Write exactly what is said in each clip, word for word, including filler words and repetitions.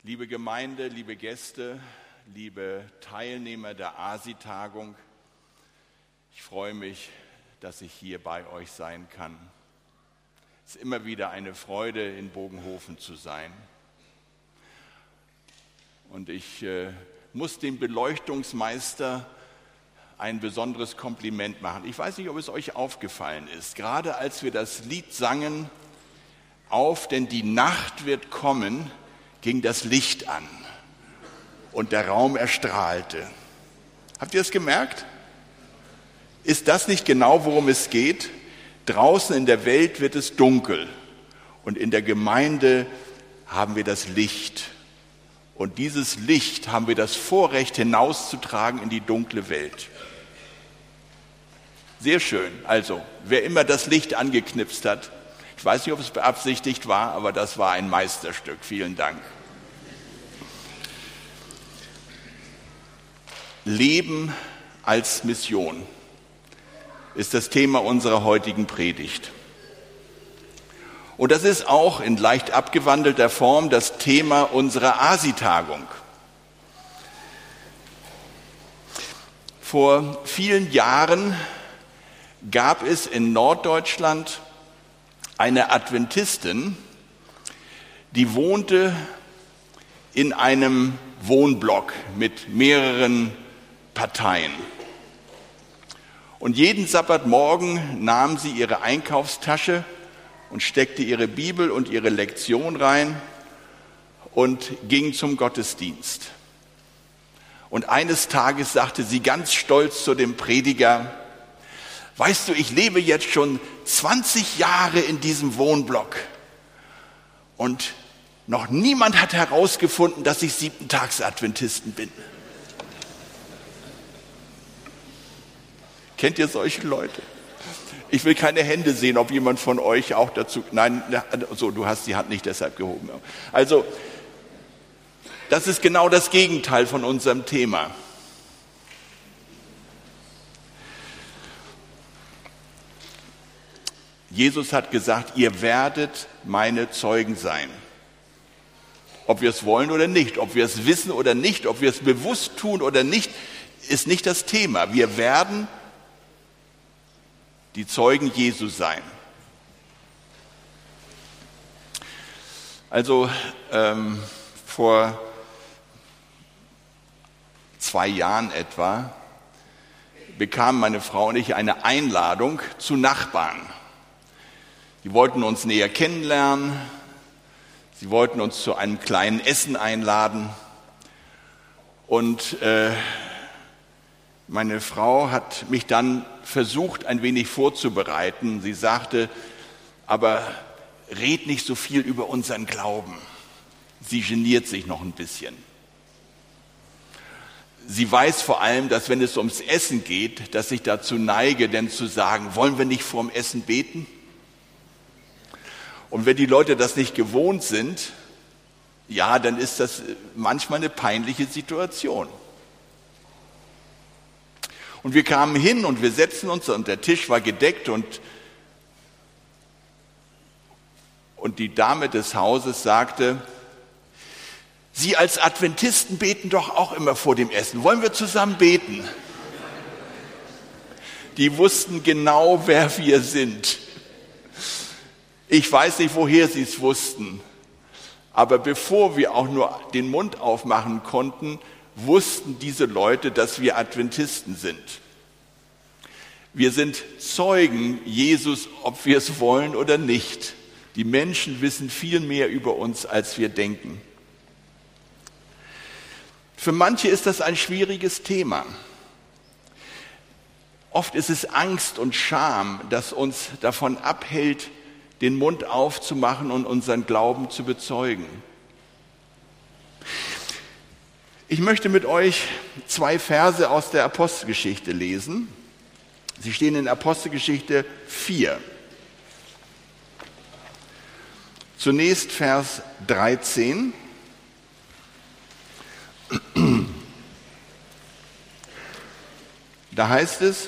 Liebe Gemeinde, liebe Gäste, liebe Teilnehmer der A S I-Tagung, ich freue mich, dass ich hier bei euch sein kann. Es ist immer wieder eine Freude, in Bogenhofen zu sein. Und ich äh, muss dem Beleuchtungsmeister ein besonderes Kompliment machen. Ich weiß nicht, ob es euch aufgefallen ist, gerade als wir das Lied sangen, auf, denn die Nacht wird kommen, ging das Licht an und der Raum erstrahlte. Habt ihr es gemerkt? Ist das nicht genau, worum es geht? Draußen in der Welt wird es dunkel und in der Gemeinde haben wir das Licht. Und dieses Licht haben wir das Vorrecht hinauszutragen in die dunkle Welt. Sehr schön. Also, wer immer das Licht angeknipst hat, ich weiß nicht, ob es beabsichtigt war, aber das war ein Meisterstück. Vielen Dank. Leben als Mission ist das Thema unserer heutigen Predigt. Und das ist auch in leicht abgewandelter Form das Thema unserer A S I-Tagung. Vor vielen Jahren gab es in Norddeutschland eine Adventistin, die wohnte in einem Wohnblock mit mehreren Parteien. Und jeden Sabbatmorgen nahm sie ihre Einkaufstasche und steckte ihre Bibel und ihre Lektion rein und ging zum Gottesdienst. Und eines Tages sagte sie ganz stolz zu dem Prediger: Weißt du, ich lebe jetzt schon zwanzig Jahre in diesem Wohnblock und noch niemand hat herausgefunden, dass ich Siebentags-Adventisten bin. Kennt ihr solche Leute? Ich will keine Hände sehen, ob jemand von euch auch dazu... Nein, so, du hast die Hand nicht deshalb gehoben. Also, das ist genau das Gegenteil von unserem Thema. Jesus hat gesagt, ihr werdet meine Zeugen sein. Ob wir es wollen oder nicht, ob wir es wissen oder nicht, ob wir es bewusst tun oder nicht, ist nicht das Thema. Wir werden die Zeugen Jesu sein. Also ähm, vor zwei Jahren etwa bekamen meine Frau und ich eine Einladung zu Nachbarn. Die wollten uns näher kennenlernen. Sie wollten uns zu einem kleinen Essen einladen. Und äh, meine Frau hat mich dann versucht, ein wenig vorzubereiten. Sie sagte, aber red nicht so viel über unseren Glauben. Sie geniert sich noch ein bisschen. Sie weiß vor allem, dass wenn es ums Essen geht, dass ich dazu neige, denn zu sagen, wollen wir nicht vorm Essen beten? Und wenn die Leute das nicht gewohnt sind, ja, dann ist das manchmal eine peinliche Situation. Und wir kamen hin und wir setzten uns und der Tisch war gedeckt und, und die Dame des Hauses sagte, Sie als Adventisten beten doch auch immer vor dem Essen. Wollen wir zusammen beten? Die wussten genau, wer wir sind. Ich weiß nicht, woher sie es wussten, aber bevor wir auch nur den Mund aufmachen konnten, wussten diese Leute, dass wir Adventisten sind. Wir sind Zeugen Jesus, ob wir es wollen oder nicht. Die Menschen wissen viel mehr über uns, als wir denken. Für manche ist das ein schwieriges Thema. Oft ist es Angst und Scham, das uns davon abhält, den Mund aufzumachen und unseren Glauben zu bezeugen. Ich möchte mit euch zwei Verse aus der Apostelgeschichte lesen. Sie stehen in Apostelgeschichte vier. Zunächst Vers dreizehn. Da heißt es: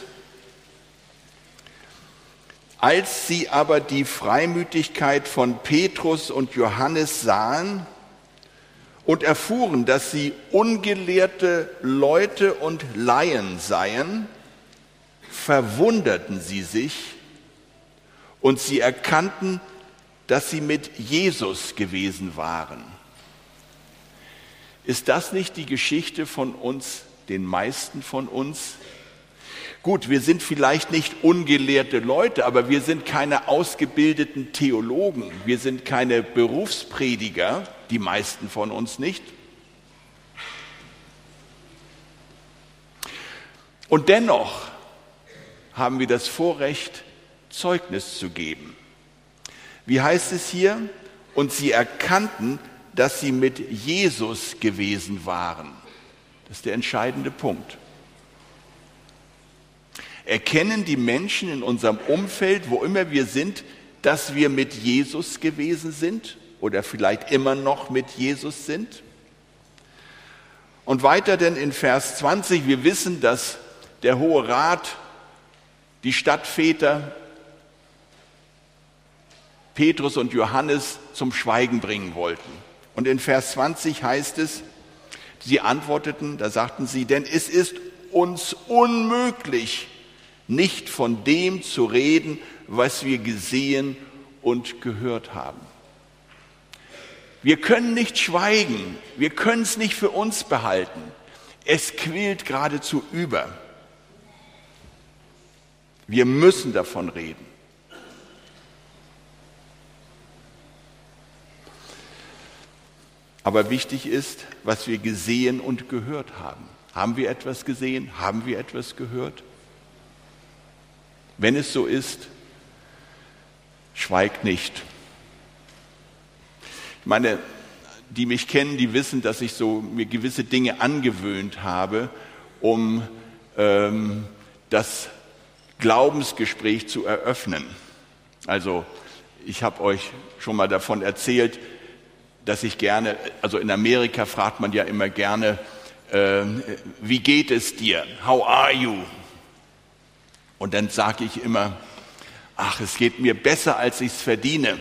Als sie aber die Freimütigkeit von Petrus und Johannes sahen und erfuhren, dass sie ungelehrte Leute und Laien seien, verwunderten sie sich und sie erkannten, dass sie mit Jesus gewesen waren. Ist das nicht die Geschichte von uns, den meisten von uns? Gut, wir sind vielleicht nicht ungelehrte Leute, aber wir sind keine ausgebildeten Theologen. Wir sind keine Berufsprediger, die meisten von uns nicht. Und dennoch haben wir das Vorrecht, Zeugnis zu geben. Wie heißt es hier? Und sie erkannten, dass sie mit Jesus gewesen waren. Das ist der entscheidende Punkt. Erkennen die Menschen in unserem Umfeld, wo immer wir sind, dass wir mit Jesus gewesen sind oder vielleicht immer noch mit Jesus sind? Und weiter denn in Vers zwanzig, wir wissen, dass der Hohe Rat, die Stadtväter, Petrus und Johannes zum Schweigen bringen wollten. Und in Vers zwanzig heißt es, sie antworteten, da sagten sie, denn es ist uns unmöglich, nicht von dem zu reden, was wir gesehen und gehört haben. Wir können nicht schweigen, wir können es nicht für uns behalten. Es quillt geradezu über. Wir müssen davon reden. Aber wichtig ist, was wir gesehen und gehört haben. Haben wir etwas gesehen? Haben wir etwas gehört? Wenn es so ist, schweigt nicht. Ich meine, die mich kennen, die wissen, dass ich so mir gewisse Dinge angewöhnt habe, um ähm, das Glaubensgespräch zu eröffnen. Also ich habe euch schon mal davon erzählt, dass ich gerne, also in Amerika fragt man ja immer gerne, äh, wie geht es dir? How are you? Und dann sage ich immer, ach, es geht mir besser, als ich es verdiene.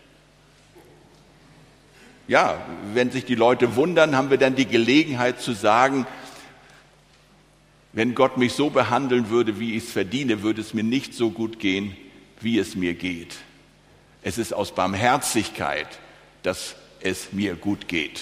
Ja, wenn sich die Leute wundern, haben wir dann die Gelegenheit zu sagen, wenn Gott mich so behandeln würde, wie ich es verdiene, würde es mir nicht so gut gehen, wie es mir geht. Es ist aus Barmherzigkeit, dass es mir gut geht.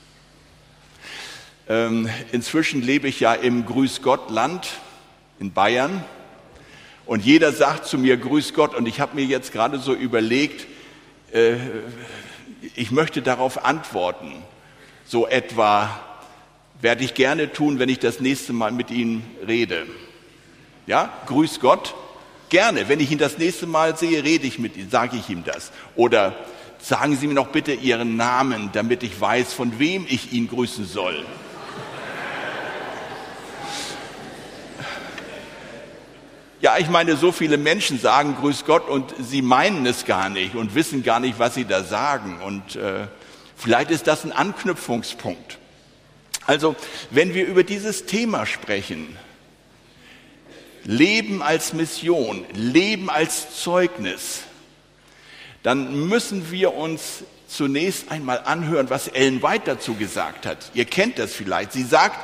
Ähm, inzwischen lebe ich ja im Grüß-Gott-Land in Bayern und jeder sagt zu mir Grüß Gott und ich habe mir jetzt gerade so überlegt, äh, ich möchte darauf antworten, so etwa, werde ich gerne tun, wenn ich das nächste Mal mit Ihnen rede. Ja, Grüß Gott, gerne. Wenn ich ihn das nächste Mal sehe, rede ich mit ihm, sage ich ihm das. Oder sagen Sie mir noch bitte Ihren Namen, damit ich weiß, von wem ich ihn grüßen soll. Ja, ich meine, so viele Menschen sagen Grüß Gott und sie meinen es gar nicht und wissen gar nicht, was sie da sagen. Und äh, vielleicht ist das ein Anknüpfungspunkt. Also, wenn wir über dieses Thema sprechen, Leben als Mission, Leben als Zeugnis, dann müssen wir uns zunächst einmal anhören, was Ellen White dazu gesagt hat. Ihr kennt das vielleicht. Sie sagt,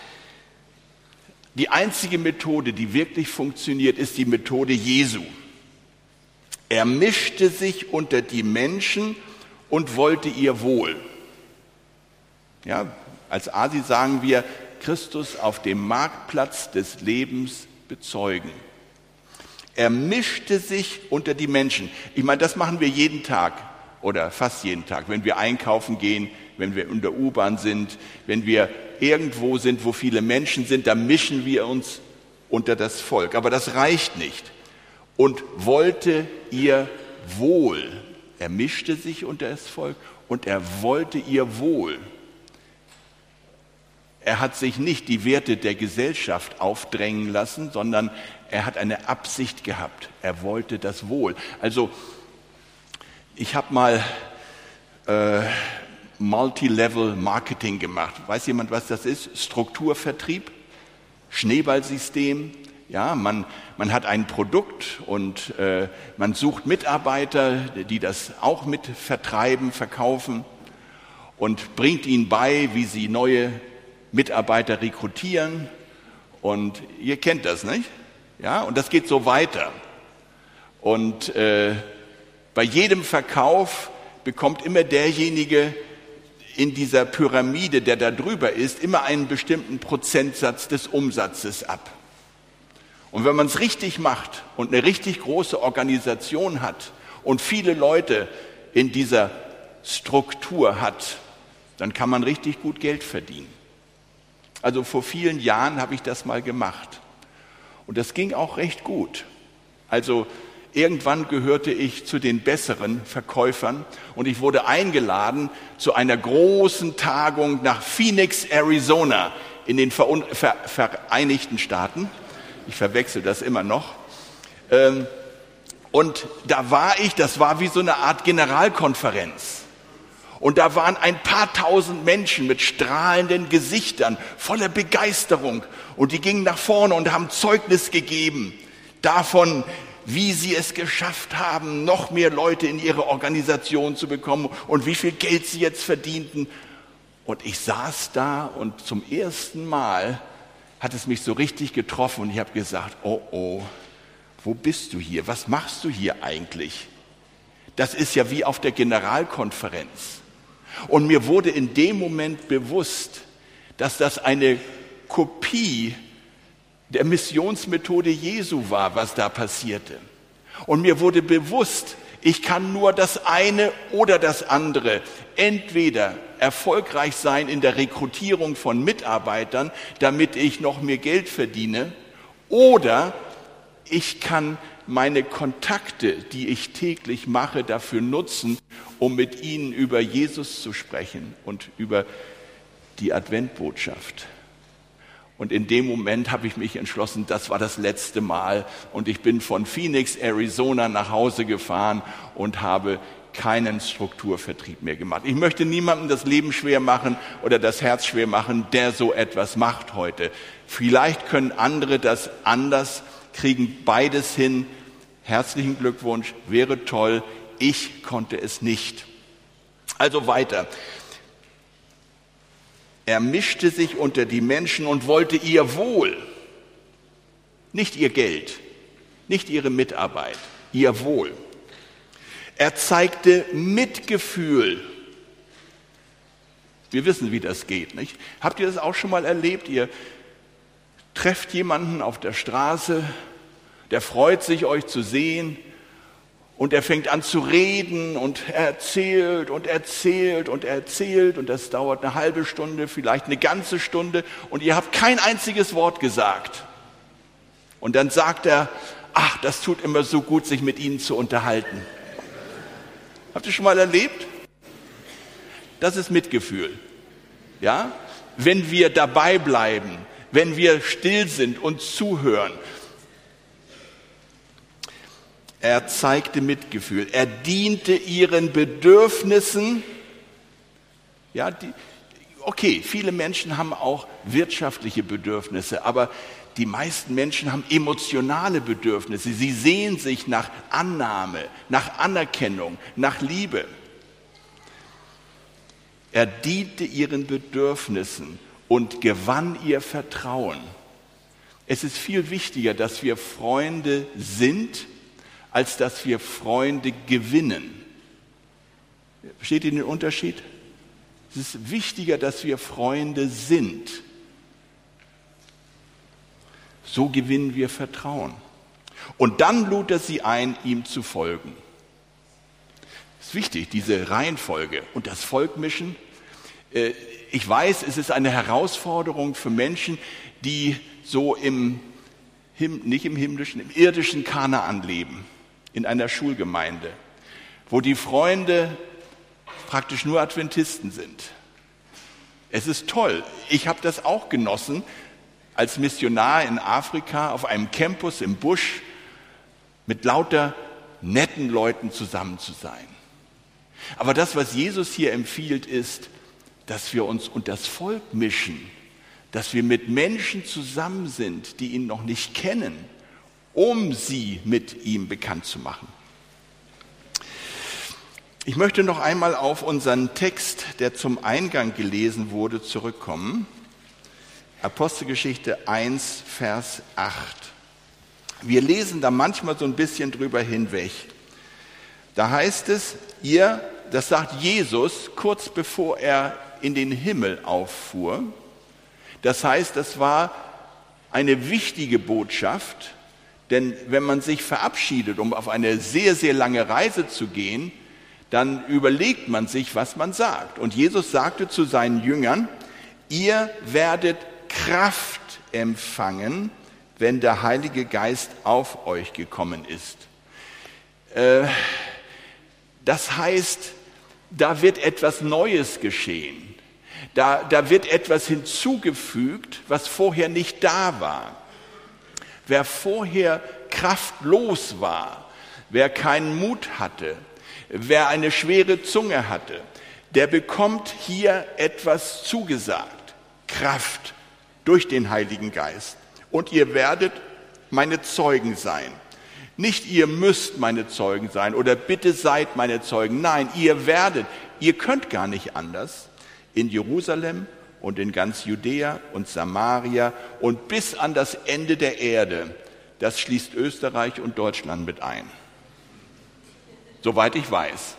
die einzige Methode, die wirklich funktioniert, ist die Methode Jesu. Er mischte sich unter die Menschen und wollte ihr wohl. Ja, als Asi sagen wir, Christus auf dem Marktplatz des Lebens bezeugen. Er mischte sich unter die Menschen. Ich meine, das machen wir jeden Tag oder fast jeden Tag, wenn wir einkaufen gehen, wenn wir in der U-Bahn sind, wenn wir irgendwo sind, wo viele Menschen sind, da mischen wir uns unter das Volk. Aber das reicht nicht. Und wollte ihr wohl. Er mischte sich unter das Volk und er wollte ihr wohl. Er hat sich nicht die Werte der Gesellschaft aufdrängen lassen, sondern er hat eine Absicht gehabt. Er wollte das Wohl. Also ich habe mal äh, Multi-Level-Marketing gemacht. Weiß jemand, was das ist? Strukturvertrieb, Schneeballsystem. Ja, man, man hat ein Produkt und äh, man sucht Mitarbeiter, die das auch mit vertreiben, verkaufen. und bringt ihnen bei, wie sie neue Mitarbeiter rekrutieren. Und ihr kennt das, nicht? Ja, und das geht so weiter. Und äh, bei jedem Verkauf bekommt immer derjenige in dieser Pyramide, der da drüber ist, immer einen bestimmten Prozentsatz des Umsatzes ab. Und wenn man es richtig macht und eine richtig große Organisation hat und viele Leute in dieser Struktur hat, dann kann man richtig gut Geld verdienen. Also vor vielen Jahren habe ich das mal gemacht. Und das ging auch recht gut. Also irgendwann gehörte ich zu den besseren Verkäufern und ich wurde eingeladen zu einer großen Tagung nach Phoenix, Arizona in den Vereinigten Staaten. Ich verwechsel das immer noch. Und da war ich, das war wie so eine Art Generalkonferenz. Und da waren ein paar tausend Menschen mit strahlenden Gesichtern, voller Begeisterung. Und die gingen nach vorne und haben Zeugnis gegeben davon, wie sie es geschafft haben, noch mehr Leute in ihre Organisation zu bekommen und wie viel Geld sie jetzt verdienten. Und ich saß da und zum ersten Mal hat es mich so richtig getroffen und ich habe gesagt, oh oh, wo bist du hier? Was machst du hier eigentlich? Das ist ja wie auf der Generalkonferenz. Und mir wurde in dem Moment bewusst, dass das eine Kopie der Missionsmethode Jesu war, was da passierte. Und mir wurde bewusst, ich kann nur das eine oder das andere, entweder erfolgreich sein in der Rekrutierung von Mitarbeitern, damit ich noch mehr Geld verdiene, oder ich kann meine Kontakte, die ich täglich mache, dafür nutzen, um mit ihnen über Jesus zu sprechen und über die Adventbotschaft. Und in dem Moment habe ich mich entschlossen, das war das letzte Mal. Und ich bin von Phoenix, Arizona nach Hause gefahren und habe keinen Strukturvertrieb mehr gemacht. Ich möchte niemandem das Leben schwer machen oder das Herz schwer machen, der so etwas macht heute. Vielleicht können andere das anders, kriegen beides hin. Herzlichen Glückwunsch, wäre toll. Ich konnte es nicht. Also weiter. Er mischte sich unter die Menschen und wollte ihr Wohl, nicht ihr Geld, nicht ihre Mitarbeit, ihr Wohl. Er zeigte Mitgefühl. Wir wissen, wie das geht, nicht? Habt ihr das auch schon mal erlebt? Ihr trefft jemanden auf der Straße, der freut sich, euch zu sehen. Und er fängt an zu reden und er erzählt und erzählt und erzählt und das dauert eine halbe Stunde, vielleicht eine ganze Stunde und ihr habt kein einziges Wort gesagt. Und dann sagt er, ach, das tut immer so gut, sich mit Ihnen zu unterhalten. Habt ihr schon mal erlebt? Das ist Mitgefühl. Ja? Wenn wir dabei bleiben, wenn wir still sind und zuhören. Er zeigte Mitgefühl. Er diente ihren Bedürfnissen. Ja, die, okay, viele Menschen haben auch wirtschaftliche Bedürfnisse, aber die meisten Menschen haben emotionale Bedürfnisse. Sie sehen sich nach Annahme, nach Anerkennung, nach Liebe. Er diente ihren Bedürfnissen und gewann ihr Vertrauen. Es ist viel wichtiger, dass wir Freunde sind, als dass wir Freunde gewinnen. Versteht ihr den Unterschied? Es ist wichtiger, dass wir Freunde sind. So gewinnen wir Vertrauen. Und dann lud er sie ein, ihm zu folgen. Das ist wichtig, diese Reihenfolge und das Volkmischen. Ich weiß, es ist eine Herausforderung für Menschen, die so im, nicht im himmlischen, im irdischen Kanaan leben. In einer Schulgemeinde, wo die Freunde praktisch nur Adventisten sind. Es ist toll. Ich habe das auch genossen, als Missionar in Afrika auf einem Campus im Busch mit lauter netten Leuten zusammen zu sein. Aber das, was Jesus hier empfiehlt, ist, dass wir uns unter das Volk mischen, dass wir mit Menschen zusammen sind, die ihn noch nicht kennen, um sie mit ihm bekannt zu machen. Ich möchte noch einmal auf unseren Text, der zum Eingang gelesen wurde, zurückkommen. Apostelgeschichte eins, Vers acht. Wir lesen da manchmal so ein bisschen drüber hinweg. Da heißt es, ihr, das sagt Jesus kurz bevor er in den Himmel auffuhr. Das heißt, das war eine wichtige Botschaft, denn wenn man sich verabschiedet, um auf eine sehr, sehr lange Reise zu gehen, dann überlegt man sich, was man sagt. Und Jesus sagte zu seinen Jüngern, ihr werdet Kraft empfangen, wenn der Heilige Geist auf euch gekommen ist. Äh, das heißt, da wird etwas Neues geschehen. Da, da wird etwas hinzugefügt, was vorher nicht da war. Wer vorher kraftlos war, wer keinen Mut hatte, wer eine schwere Zunge hatte, der bekommt hier etwas zugesagt. Kraft durch den Heiligen Geist. Und ihr werdet meine Zeugen sein. Nicht ihr müsst meine Zeugen sein oder bitte seid meine Zeugen. Nein, ihr werdet, ihr könnt gar nicht anders. In Jerusalem und in ganz Judäa und Samaria und bis an das Ende der Erde. Das schließt Österreich und Deutschland mit ein. Soweit ich weiß.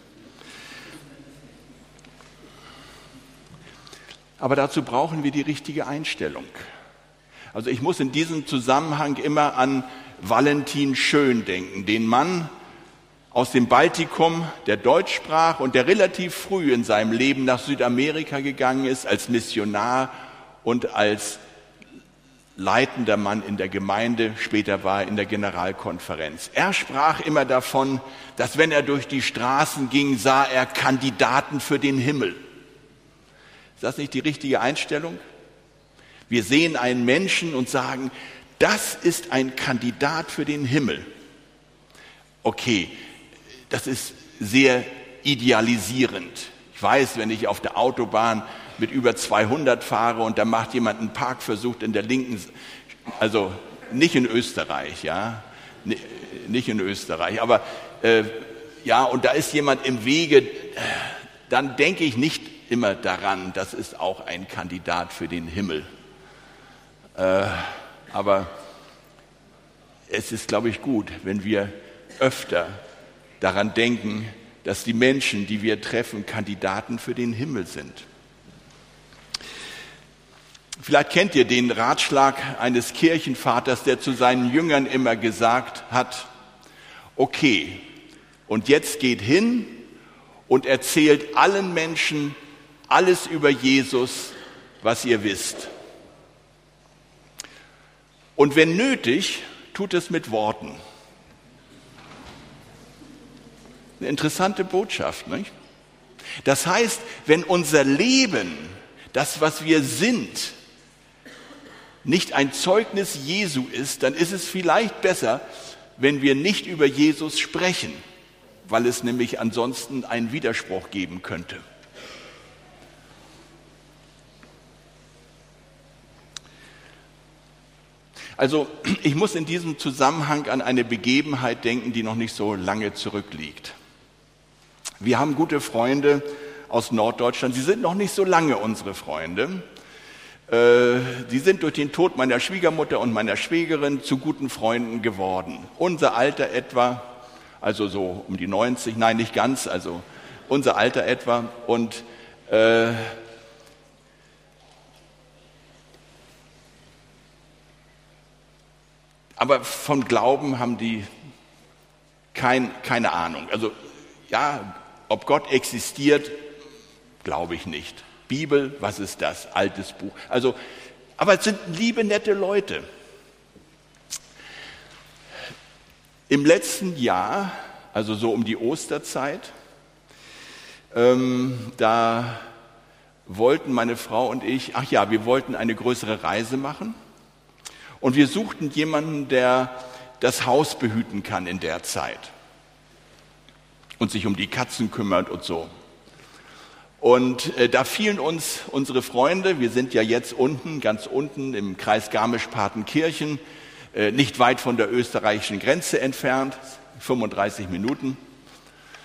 Aber dazu brauchen wir die richtige Einstellung. Also ich muss in diesem Zusammenhang immer an Valentin Schön denken, den Mann aus dem Baltikum, der Deutsch sprach und der relativ früh in seinem Leben nach Südamerika gegangen ist, als Missionar und als leitender Mann in der Gemeinde, später war er in der Generalkonferenz. Er sprach immer davon, dass wenn er durch die Straßen ging, sah er Kandidaten für den Himmel. Ist das nicht die richtige Einstellung? Wir sehen einen Menschen und sagen, das ist ein Kandidat für den Himmel. Okay, das ist sehr idealisierend. Ich weiß, wenn ich auf der Autobahn mit über zweihundert fahre und da macht jemand einen Parkversuch in der linken, also nicht in Österreich, ja, nicht in Österreich, aber äh, ja, und da ist jemand im Wege, dann denke ich nicht immer daran, das ist auch ein Kandidat für den Himmel. Äh, aber es ist, glaube ich, gut, wenn wir öfter daran denken, dass die Menschen, die wir treffen, Kandidaten für den Himmel sind. Vielleicht kennt ihr den Ratschlag eines Kirchenvaters, der zu seinen Jüngern immer gesagt hat, okay, und jetzt geht hin und erzählt allen Menschen alles über Jesus, was ihr wisst. Und wenn nötig, tut es mit Worten. Eine interessante Botschaft, nicht? Das heißt, wenn unser Leben, das, was wir sind, nicht ein Zeugnis Jesu ist, dann ist es vielleicht besser, wenn wir nicht über Jesus sprechen, weil es nämlich ansonsten einen Widerspruch geben könnte. Also ich muss in diesem Zusammenhang an eine Begebenheit denken, die noch nicht so lange zurückliegt. Wir haben gute Freunde aus Norddeutschland, sie sind noch nicht so lange unsere Freunde. Sie sind durch den Tod meiner Schwiegermutter und meiner Schwägerin zu guten Freunden geworden. Unser Alter etwa, also so um die neunzig, nein nicht ganz, also unser Alter etwa. Und äh, aber von Glauben haben die kein, keine Ahnung. Also ja, ob Gott existiert, glaube ich nicht. Bibel, was ist das? Altes Buch. Also, aber es sind liebe, nette Leute. Im letzten Jahr, also so um die Osterzeit, ähm, da wollten meine Frau und ich, ach ja, wir wollten eine größere Reise machen und wir suchten jemanden, der das Haus behüten kann in der Zeit und sich um die Katzen kümmert und so. Und äh, da fielen uns unsere Freunde, wir sind ja jetzt unten, ganz unten im Kreis Garmisch-Partenkirchen, äh, nicht weit von der österreichischen Grenze entfernt, fünfunddreißig Minuten.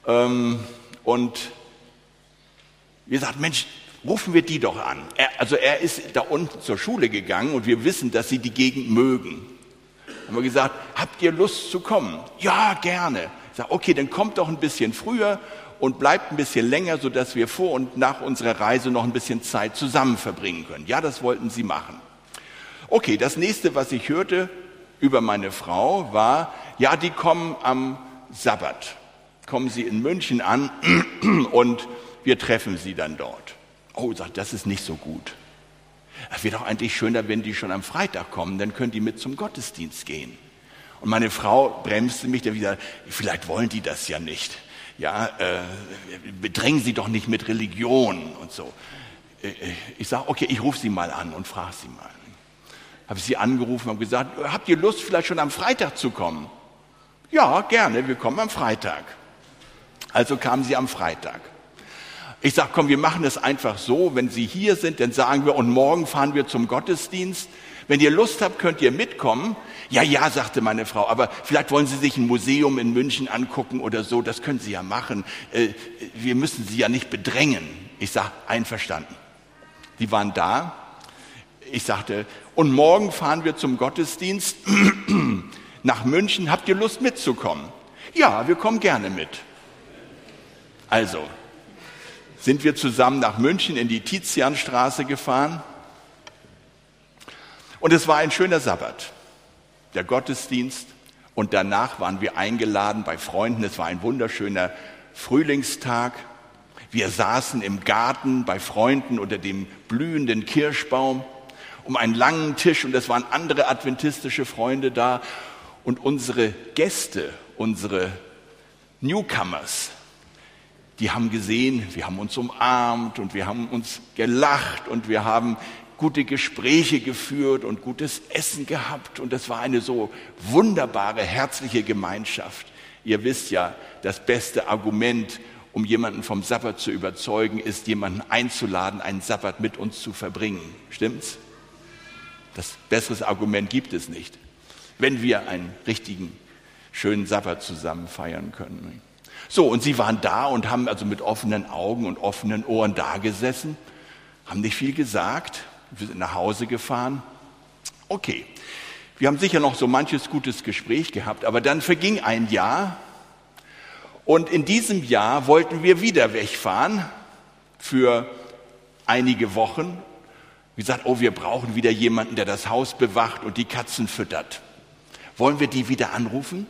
Ähm, und wir sagten, Mensch, rufen wir die doch an. Er, also er ist da unten zur Schule gegangen und wir wissen, dass sie die Gegend mögen. Haben wir gesagt, habt ihr Lust zu kommen? Ja, gerne. Ich sage, okay, dann kommt doch ein bisschen früher und bleibt ein bisschen länger, sodass wir vor und nach unserer Reise noch ein bisschen Zeit zusammen verbringen können. Ja, das wollten sie machen. Okay, das nächste, was ich hörte über meine Frau, war, ja, die kommen am Sabbat. Kommen sie in München an und wir treffen sie dann dort. Oh, sagt, das ist nicht so gut. Es wäre doch eigentlich schöner, wenn die schon am Freitag kommen, dann können die mit zum Gottesdienst gehen. Und meine Frau bremste mich dann wieder, vielleicht wollen die das ja nicht. Ja, äh, bedrängen sie doch nicht mit Religion und so. Ich sage, okay, ich rufe sie mal an und frage sie mal. Habe sie angerufen und gesagt, habt ihr Lust, vielleicht schon am Freitag zu kommen? Ja, gerne, wir kommen am Freitag. Also kamen sie am Freitag. Ich sage, komm, wir machen es einfach so, wenn Sie hier sind, dann sagen wir, und morgen fahren wir zum Gottesdienst. Wenn ihr Lust habt, könnt ihr mitkommen. Ja, ja, sagte meine Frau, aber vielleicht wollen Sie sich ein Museum in München angucken oder so, das können Sie ja machen. Äh, wir müssen Sie ja nicht bedrängen. Ich sage, einverstanden. Die waren da. Ich sagte, und morgen fahren wir zum Gottesdienst nach München. Habt ihr Lust mitzukommen? Ja, wir kommen gerne mit. Also sind wir zusammen nach München in die Tizianstraße gefahren. Und es war ein schöner Sabbat, der Gottesdienst. Und danach waren wir eingeladen bei Freunden. Es war ein wunderschöner Frühlingstag. Wir saßen im Garten bei Freunden unter dem blühenden Kirschbaum um einen langen Tisch. Und es waren andere adventistische Freunde da. Und unsere Gäste, unsere Newcomers, die haben gesehen, wir haben uns umarmt und wir haben uns gelacht und wir haben gute Gespräche geführt und gutes Essen gehabt. Und das war eine so wunderbare, herzliche Gemeinschaft. Ihr wisst ja, das beste Argument, um jemanden vom Sabbat zu überzeugen, ist, jemanden einzuladen, einen Sabbat mit uns zu verbringen. Stimmt's? Das besseres Argument gibt es nicht, wenn wir einen richtigen, schönen Sabbat zusammen feiern können. So, und sie waren da und haben also mit offenen Augen und offenen Ohren da gesessen, haben nicht viel gesagt, wir sind nach Hause gefahren. Okay, wir haben sicher noch so manches gutes Gespräch gehabt, aber dann verging ein Jahr und in diesem Jahr wollten wir wieder wegfahren für einige Wochen. Wir sagten, oh, wir brauchen wieder jemanden, der das Haus bewacht und die Katzen füttert. Wollen wir die wieder anrufen?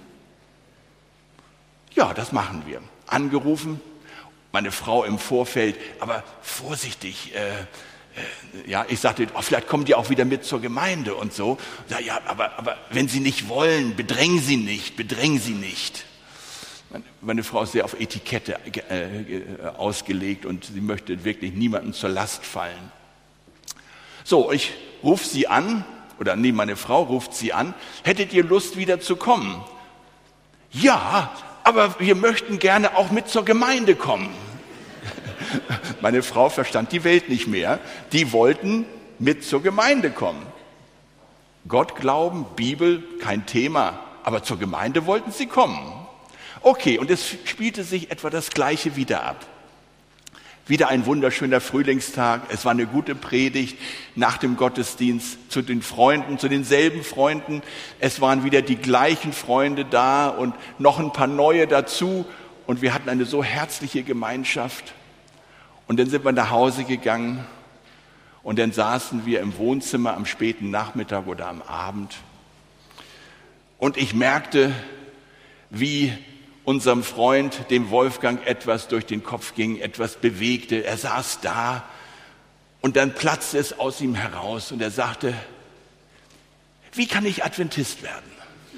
Ja, das machen wir. Angerufen, meine Frau im Vorfeld, aber vorsichtig. Äh, äh, ja, ich sagte, oh, vielleicht kommen die auch wieder mit zur Gemeinde und so. Ja, ja, aber, aber wenn sie nicht wollen, bedrängen sie nicht, bedrängen sie nicht. Meine, meine Frau ist sehr auf Etikette äh, ausgelegt und sie möchte wirklich niemandem zur Last fallen. So, ich rufe sie an, oder nee, meine Frau ruft sie an, hättet ihr Lust, wieder zu kommen? Ja, aber wir möchten gerne auch mit zur Gemeinde kommen. Meine Frau verstand die Welt nicht mehr. Die wollten mit zur Gemeinde kommen. Gott glauben, Bibel, kein Thema, aber zur Gemeinde wollten sie kommen. Okay, und es spielte sich etwa das Gleiche wieder ab. Wieder ein wunderschöner Frühlingstag. Es war eine gute Predigt nach dem Gottesdienst zu den Freunden, zu denselben Freunden. Es waren wieder die gleichen Freunde da und noch ein paar neue dazu. Und wir hatten eine so herzliche Gemeinschaft. Und dann sind wir nach Hause gegangen und dann saßen wir im Wohnzimmer am späten Nachmittag oder am Abend. Und ich merkte, wie unserem Freund, dem Wolfgang, etwas durch den Kopf ging, etwas bewegte. Er saß da und dann platzte es aus ihm heraus und er sagte, wie kann ich Adventist werden?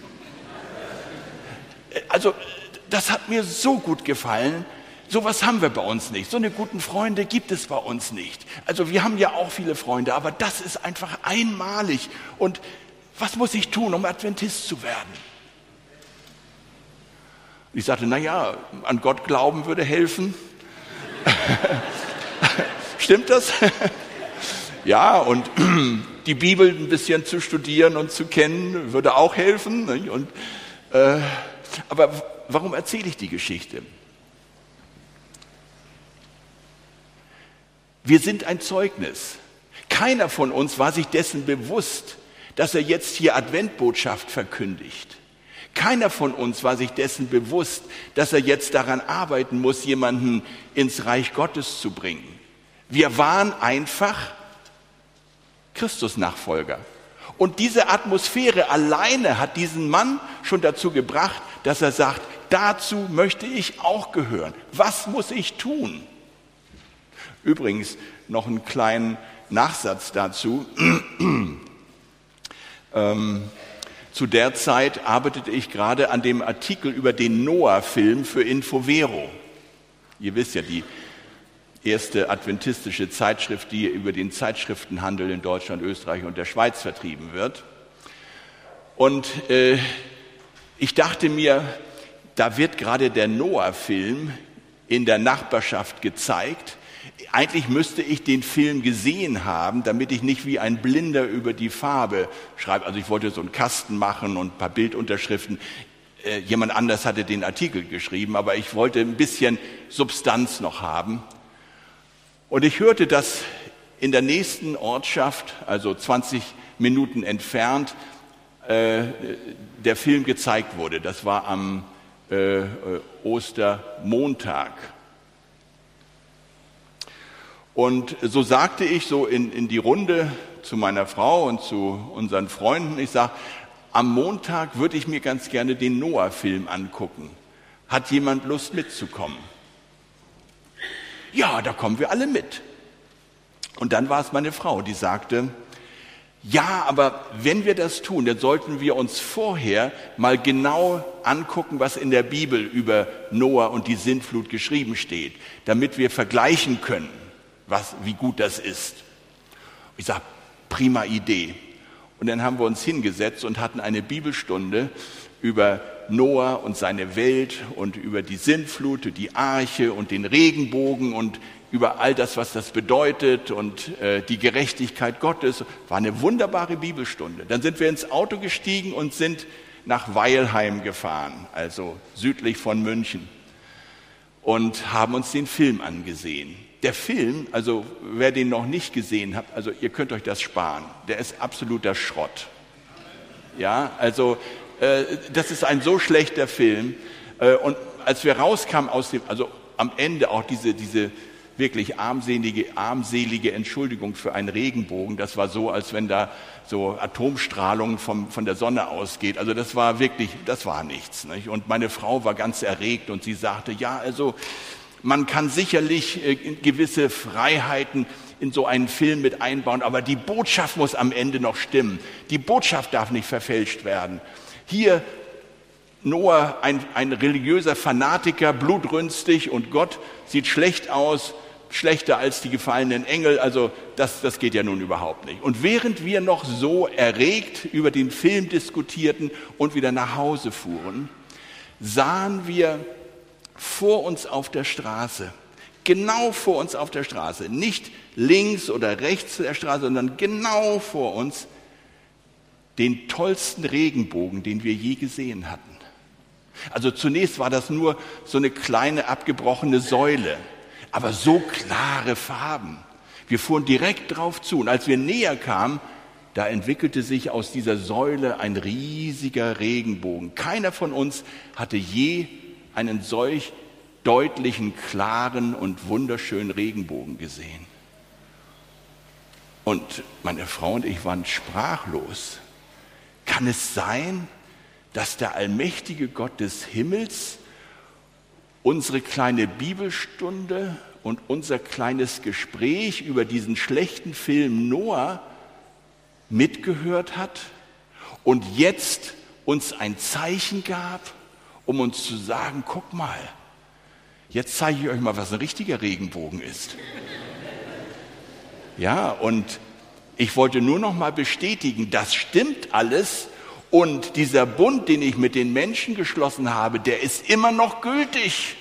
Also das hat mir so gut gefallen. Sowas haben wir bei uns nicht. So eine guten Freunde gibt es bei uns nicht. Also wir haben ja auch viele Freunde, aber das ist einfach einmalig. Und was muss ich tun, um Adventist zu werden? Ich sagte, na ja, an Gott glauben würde helfen. Stimmt das? Ja, und die Bibel ein bisschen zu studieren und zu kennen, würde auch helfen. Und, äh, aber warum erzähle ich die Geschichte? Wir sind ein Zeugnis. Keiner von uns war sich dessen bewusst, dass er jetzt hier Adventbotschaft verkündigt. Keiner von uns war sich dessen bewusst, dass er jetzt daran arbeiten muss, jemanden ins Reich Gottes zu bringen. Wir waren einfach Christus-Nachfolger. Und diese Atmosphäre alleine hat diesen Mann schon dazu gebracht, dass er sagt, dazu möchte ich auch gehören. Was muss ich tun? Übrigens noch einen kleinen Nachsatz dazu. ähm, Zu der Zeit arbeitete ich gerade an dem Artikel über den Noah-Film für Infovero. Ihr wisst ja, die erste adventistische Zeitschrift, die über den Zeitschriftenhandel in Deutschland, Österreich und der Schweiz vertrieben wird. Und äh, ich dachte mir, da wird gerade der Noah-Film in der Nachbarschaft gezeigt. Eigentlich müsste ich den Film gesehen haben, damit ich nicht wie ein Blinder über die Farbe schreibe. Also ich wollte so einen Kasten machen und ein paar Bildunterschriften. Äh, jemand anders hatte den Artikel geschrieben, aber ich wollte ein bisschen Substanz noch haben. Und ich hörte, dass in der nächsten Ortschaft, also zwanzig Minuten entfernt, äh, der Film gezeigt wurde. Das war am äh, Ostermontag. Und so sagte ich so in, in die Runde zu meiner Frau und zu unseren Freunden, ich sage, am Montag würde ich mir ganz gerne den Noah-Film angucken. Hat jemand Lust mitzukommen? Ja, da kommen wir alle mit. Und dann war es meine Frau, die sagte, ja, aber wenn wir das tun, dann sollten wir uns vorher mal genau angucken, was in der Bibel über Noah und die Sintflut geschrieben steht, damit wir vergleichen können, was, wie gut das ist. Ich sage, prima Idee. Und dann haben wir uns hingesetzt und hatten eine Bibelstunde über Noah und seine Welt und über die Sintflut, die Arche und den Regenbogen und über all das, was das bedeutet und äh, die Gerechtigkeit Gottes. War eine wunderbare Bibelstunde. Dann sind wir ins Auto gestiegen und sind nach Weilheim gefahren, also südlich von München, und haben uns den Film angesehen. Der Film, also wer den noch nicht gesehen hat, also ihr könnt euch das sparen, der ist absoluter Schrott. Ja, also äh, das ist ein so schlechter Film. Äh, und als wir rauskamen aus dem, also am Ende auch diese, diese wirklich armselige, armselige Entschuldigung für einen Regenbogen, das war so, als wenn da so Atomstrahlung vom, von der Sonne ausgeht. Also das war wirklich, das war nichts. Nicht? Und meine Frau war ganz erregt und sie sagte, ja, also man kann sicherlich äh, gewisse Freiheiten in so einen Film mit einbauen, aber die Botschaft muss am Ende noch stimmen. Die Botschaft darf nicht verfälscht werden. Hier Noah, ein, ein religiöser Fanatiker, blutrünstig, und Gott sieht schlecht aus, schlechter als die gefallenen Engel, also das, das geht ja nun überhaupt nicht. Und während wir noch so erregt über den Film diskutierten und wieder nach Hause fuhren, sahen wir vor uns auf der Straße, genau vor uns auf der Straße, nicht links oder rechts der Straße, sondern genau vor uns, den tollsten Regenbogen, den wir je gesehen hatten. Also zunächst war das nur so eine kleine abgebrochene Säule, aber so klare Farben. Wir fuhren direkt drauf zu, und als wir näher kamen, da entwickelte sich aus dieser Säule ein riesiger Regenbogen. Keiner von uns hatte je einen solch deutlichen, klaren und wunderschönen Regenbogen gesehen. Und meine Frau und ich waren sprachlos. Kann es sein, dass der allmächtige Gott des Himmels unsere kleine Bibelstunde und unser kleines Gespräch über diesen schlechten Film Noah mitgehört hat und jetzt uns ein Zeichen gab, um uns zu sagen, guck mal, jetzt zeige ich euch mal, was ein richtiger Regenbogen ist. Ja, und ich wollte nur noch mal bestätigen, das stimmt alles, und dieser Bund, den ich mit den Menschen geschlossen habe, der ist immer noch gültig.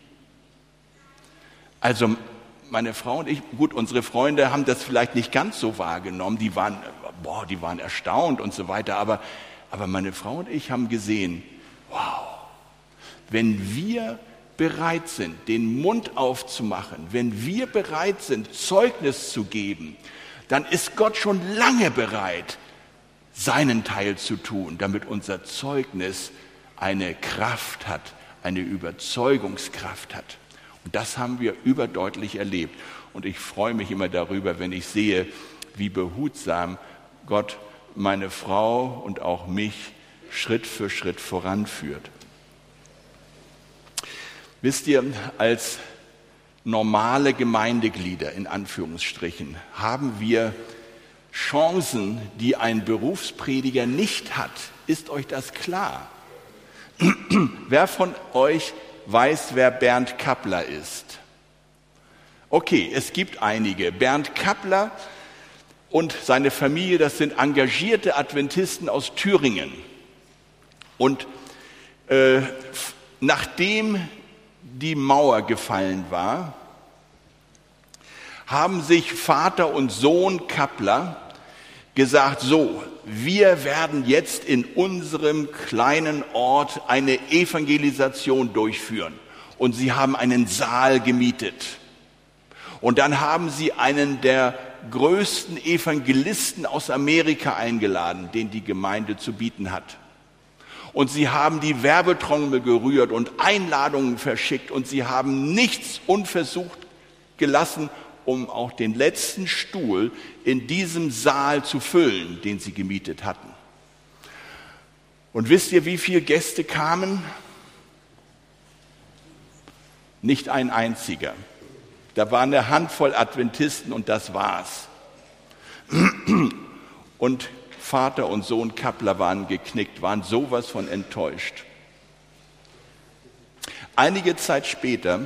Also meine Frau und ich, gut, unsere Freunde haben das vielleicht nicht ganz so wahrgenommen, die waren, boah, die waren erstaunt und so weiter, aber, aber meine Frau und ich haben gesehen, wow, wenn wir bereit sind, den Mund aufzumachen, wenn wir bereit sind, Zeugnis zu geben, dann ist Gott schon lange bereit, seinen Teil zu tun, damit unser Zeugnis eine Kraft hat, eine Überzeugungskraft hat. Und das haben wir überdeutlich erlebt. Und ich freue mich immer darüber, wenn ich sehe, wie behutsam Gott meine Frau und auch mich Schritt für Schritt voranführt. Wisst ihr, als normale Gemeindeglieder in Anführungsstrichen haben wir Chancen, die ein Berufsprediger nicht hat. Ist euch das klar? Wer von euch weiß, wer Bernd Kappler ist? Okay, es gibt einige. Bernd Kappler und seine Familie, das sind engagierte Adventisten aus Thüringen. Und äh, nachdem die Mauer gefallen war, haben sich Vater und Sohn Kappler gesagt, so, wir werden jetzt in unserem kleinen Ort eine Evangelisation durchführen. Und sie haben einen Saal gemietet. Und dann haben sie einen der größten Evangelisten aus Amerika eingeladen, den die Gemeinde zu bieten hat. Und sie haben die Werbetrommel gerührt und Einladungen verschickt und sie haben nichts unversucht gelassen, um auch den letzten Stuhl in diesem Saal zu füllen, den sie gemietet hatten. Und wisst ihr, wie viele Gäste kamen? Nicht ein einziger. Da war eine Handvoll Adventisten und das war's. Und Vater und Sohn Kappler waren geknickt, waren sowas von enttäuscht. Einige Zeit später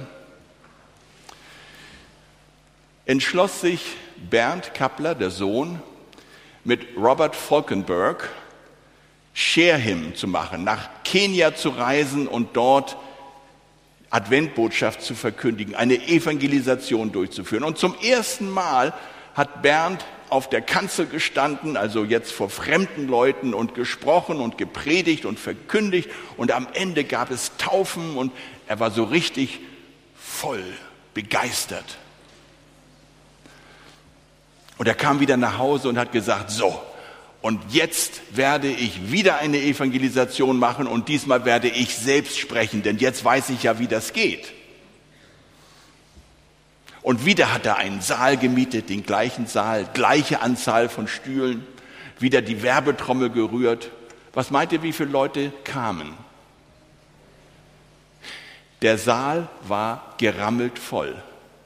entschloss sich Bernd Kappler, der Sohn, mit Robert Falkenberg Share Him zu machen, nach Kenia zu reisen und dort Adventbotschaft zu verkündigen, eine Evangelisation durchzuführen. Und zum ersten Mal hat Bernd auf der Kanzel gestanden, also jetzt vor fremden Leuten und gesprochen und gepredigt und verkündigt. Und am Ende gab es Taufen und er war so richtig voll begeistert. Und er kam wieder nach Hause und hat gesagt, so, und jetzt werde ich wieder eine Evangelisation machen und diesmal werde ich selbst sprechen, denn jetzt weiß ich ja, wie das geht. Und wieder hat er einen Saal gemietet, den gleichen Saal, gleiche Anzahl von Stühlen, wieder die Werbetrommel gerührt. Was meint ihr, wie viele Leute kamen? Der Saal war gerammelt voll.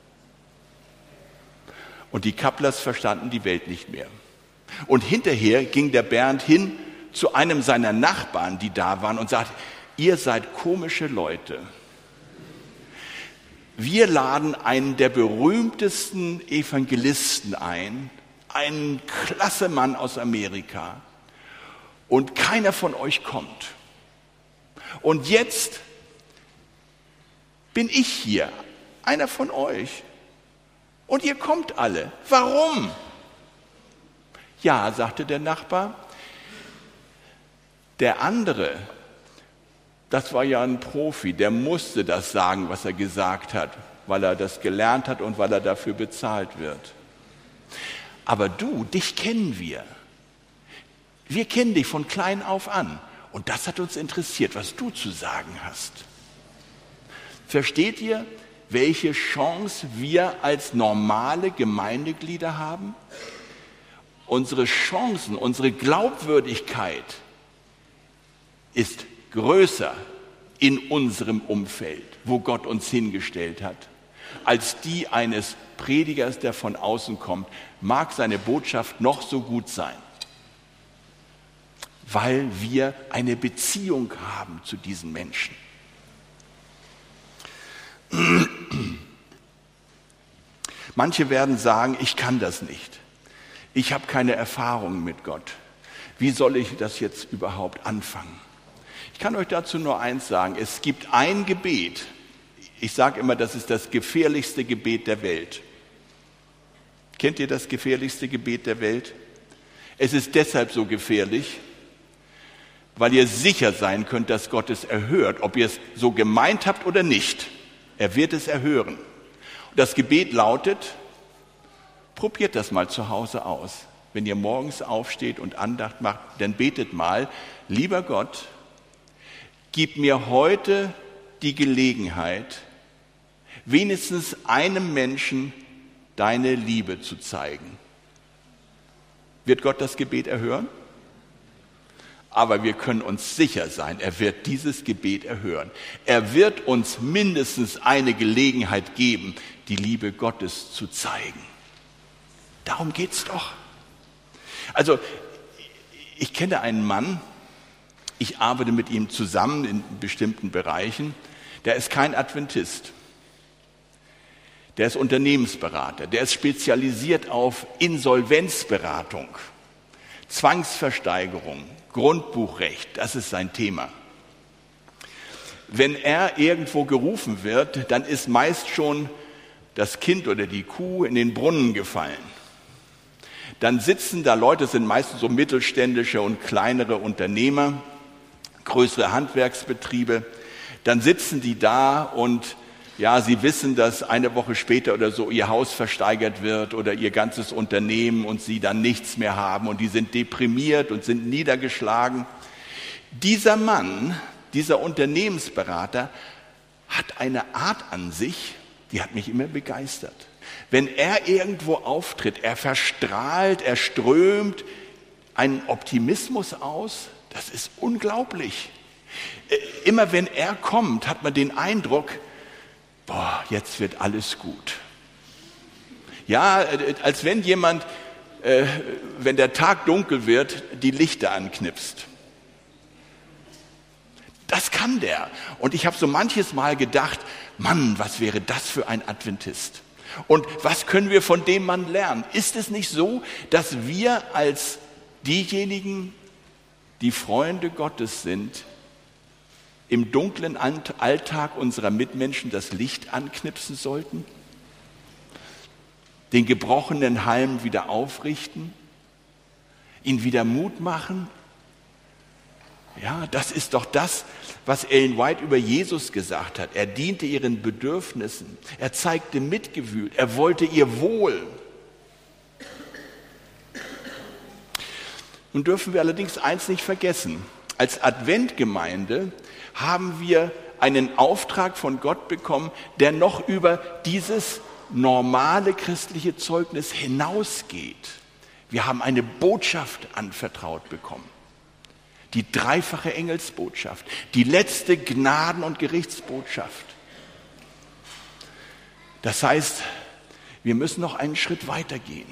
Und die Kapplers verstanden die Welt nicht mehr. Und hinterher ging der Bernd hin zu einem seiner Nachbarn, die da waren, und sagte, ihr seid komische Leute. Wir laden einen der berühmtesten Evangelisten ein, einen klasse Mann aus Amerika, und keiner von euch kommt. Und jetzt bin ich hier, einer von euch, und ihr kommt alle. Warum? Ja, sagte der Nachbar, der andere, das war ja ein Profi, der musste das sagen, was er gesagt hat, weil er das gelernt hat und weil er dafür bezahlt wird. Aber du, dich kennen wir. Wir kennen dich von klein auf an. Und das hat uns interessiert, was du zu sagen hast. Versteht ihr, welche Chance wir als normale Gemeindeglieder haben? Unsere Chancen, unsere Glaubwürdigkeit ist größer in unserem Umfeld, wo Gott uns hingestellt hat, als die eines Predigers, der von außen kommt. Mag seine Botschaft noch so gut sein, weil wir eine Beziehung haben zu diesen Menschen. Manche werden sagen, ich kann das nicht. Ich habe keine Erfahrung mit Gott. Wie soll ich das jetzt überhaupt anfangen? Ich kann euch dazu nur eins sagen. Es gibt ein Gebet. Ich sage immer, das ist das gefährlichste Gebet der Welt. Kennt ihr das gefährlichste Gebet der Welt? Es ist deshalb so gefährlich, weil ihr sicher sein könnt, dass Gott es erhört, ob ihr es so gemeint habt oder nicht. Er wird es erhören. Und das Gebet lautet, probiert das mal zu Hause aus. Wenn ihr morgens aufsteht und Andacht macht, dann betet mal, lieber Gott, gib mir heute die Gelegenheit, wenigstens einem Menschen deine Liebe zu zeigen. Wird Gott das Gebet erhören? Aber wir können uns sicher sein, er wird dieses Gebet erhören. Er wird uns mindestens eine Gelegenheit geben, die Liebe Gottes zu zeigen. Darum geht's doch. Also, ich kenne einen Mann, ich arbeite mit ihm zusammen in bestimmten Bereichen, der ist kein Adventist. Der ist Unternehmensberater, der ist spezialisiert auf Insolvenzberatung, Zwangsversteigerung, Grundbuchrecht, das ist sein Thema. Wenn er irgendwo gerufen wird, dann ist meist schon das Kind oder die Kuh in den Brunnen gefallen. Dann sitzen da Leute, das sind meistens so mittelständische und kleinere Unternehmer, größere Handwerksbetriebe. Dann sitzen die da und ja, sie wissen, dass eine Woche später oder so ihr Haus versteigert wird oder ihr ganzes Unternehmen und sie dann nichts mehr haben und die sind deprimiert und sind niedergeschlagen. Dieser Mann, dieser Unternehmensberater hat eine Art an sich, die hat mich immer begeistert. Wenn er irgendwo auftritt, er verstrahlt, er strömt einen Optimismus aus, das ist unglaublich. Immer wenn er kommt, hat man den Eindruck, boah, jetzt wird alles gut. Ja, als wenn jemand, äh, wenn der Tag dunkel wird, die Lichter anknipst. Das kann der. Und ich habe so manches Mal gedacht, Mann, was wäre das für ein Adventist? Und was können wir von dem Mann lernen? Ist es nicht so, dass wir als diejenigen, die Freunde Gottes sind, im dunklen Alltag unserer Mitmenschen das Licht anknipsen sollten? Den gebrochenen Halm wieder aufrichten? Ihn wieder Mut machen? Ja, das ist doch das, was Ellen White über Jesus gesagt hat. Er diente ihren Bedürfnissen. Er zeigte Mitgefühl. Er wollte ihr Wohl. Nun dürfen wir allerdings eins nicht vergessen. Als Adventgemeinde haben wir einen Auftrag von Gott bekommen, der noch über dieses normale christliche Zeugnis hinausgeht. Wir haben eine Botschaft anvertraut bekommen. Die dreifache Engelsbotschaft, die letzte Gnaden- und Gerichtsbotschaft. Das heißt, wir müssen noch einen Schritt weitergehen.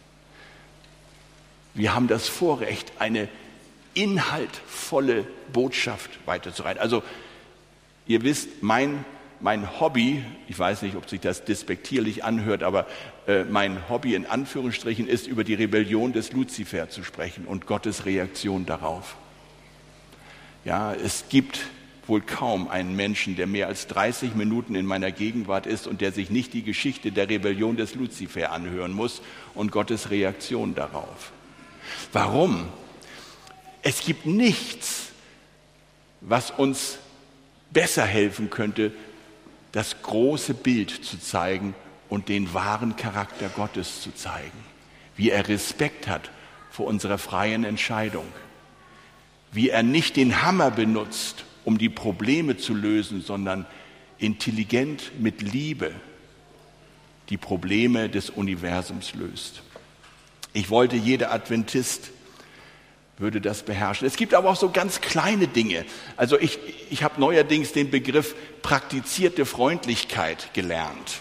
Wir haben das Vorrecht, eine inhaltvolle Botschaft weiterzureichen. Also, ihr wisst, mein, mein Hobby, ich weiß nicht, ob sich das despektierlich anhört, aber äh, mein Hobby in Anführungsstrichen ist, über die Rebellion des Luzifer zu sprechen und Gottes Reaktion darauf. Ja, es gibt wohl kaum einen Menschen, der mehr als dreißig Minuten in meiner Gegenwart ist und der sich nicht die Geschichte der Rebellion des Luzifer anhören muss und Gottes Reaktion darauf. Warum? Es gibt nichts, was uns besser helfen könnte, das große Bild zu zeigen und den wahren Charakter Gottes zu zeigen. Wie er Respekt hat vor unserer freien Entscheidung. Wie er nicht den Hammer benutzt, um die Probleme zu lösen, sondern intelligent mit Liebe die Probleme des Universums löst. Ich wollte, jeder Adventist würde das beherrschen. Es gibt aber auch so ganz kleine Dinge. Also ich, ich habe neuerdings den Begriff praktizierte Freundlichkeit gelernt.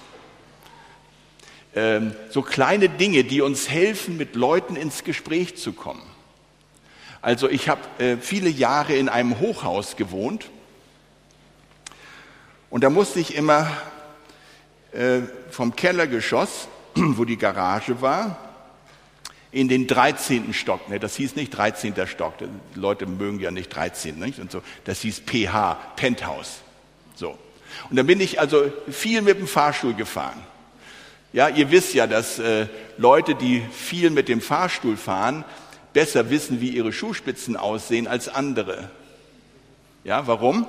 Ähm, so kleine Dinge, die uns helfen, mit Leuten ins Gespräch zu kommen. Also ich habe äh, viele Jahre in einem Hochhaus gewohnt und da musste ich immer äh, vom Kellergeschoss, wo die Garage war, in den dreizehnten Stock. Ne, das hieß nicht dreizehnter Stock, die Leute mögen ja nicht dreizehn, nicht? Und so. Das hieß P H, Penthouse. So. Und dann bin ich also viel mit dem Fahrstuhl gefahren. Ja, ihr wisst ja, dass äh, Leute, die viel mit dem Fahrstuhl fahren, besser wissen, wie ihre Schuhspitzen aussehen als andere. Ja, warum?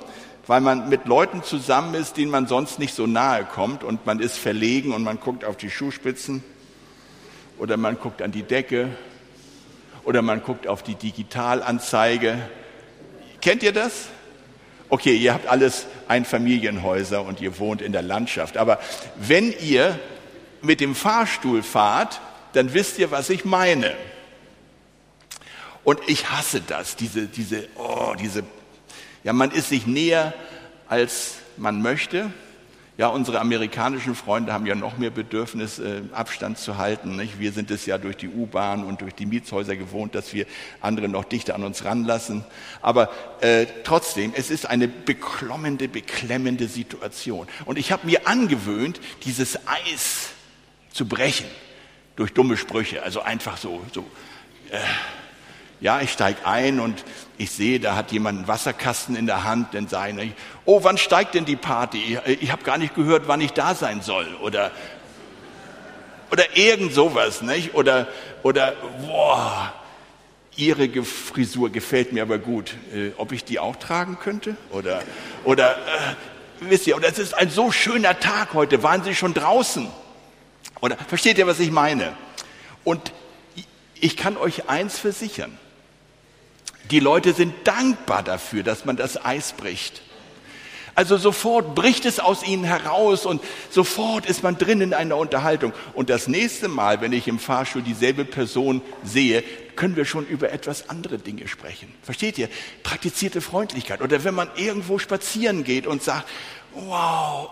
weil man mit Leuten zusammen ist, denen man sonst nicht so nahe kommt und man ist verlegen und man guckt auf die Schuhspitzen oder man guckt an die Decke oder man guckt auf die Digitalanzeige. Kennt ihr das? Okay, ihr habt alles Einfamilienhäuser und ihr wohnt in der Landschaft. Aber wenn ihr mit dem Fahrstuhl fahrt, dann wisst ihr, was ich meine. Und ich hasse das, diese, diese, oh, diese, ja, man ist sich näher, als man möchte. Ja, unsere amerikanischen Freunde haben ja noch mehr Bedürfnis, äh, Abstand zu halten, nicht? Wir sind es ja durch die U-Bahn und durch die Mietshäuser gewohnt, dass wir andere noch dichter an uns ranlassen. Aber äh, trotzdem, es ist eine beklommende, beklemmende Situation. Und ich habe mir angewöhnt, dieses Eis zu brechen durch dumme Sprüche. Also einfach so, so äh, ja, ich steige ein und ich sehe, da hat jemand einen Wasserkasten in der Hand, dann sage ich, oh, wann steigt denn die Party? Ich, ich habe gar nicht gehört, wann ich da sein soll. Oder, oder irgend sowas, nicht? Oder, oder, boah, Ihre Frisur gefällt mir aber gut. Äh, ob ich die auch tragen könnte? Oder, oder äh, wisst ihr, oder es ist ein so schöner Tag heute, waren Sie schon draußen? Oder, versteht ihr, was ich meine? Und ich kann euch eins versichern. Die Leute sind dankbar dafür, dass man das Eis bricht. Also sofort bricht es aus ihnen heraus und sofort ist man drin in einer Unterhaltung. Und das nächste Mal, wenn ich im Fahrstuhl dieselbe Person sehe, können wir schon über etwas andere Dinge sprechen. Versteht ihr? Praktizierte Freundlichkeit. Oder wenn man irgendwo spazieren geht und sagt, wow,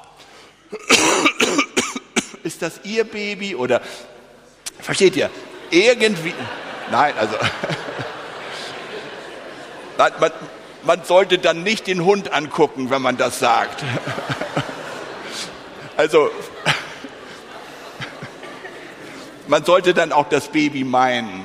ist das Ihr Baby? Oder, versteht ihr? Irgendwie, nein, also... Man, man sollte dann nicht den Hund angucken, wenn man das sagt. Also, man sollte dann auch das Baby meinen.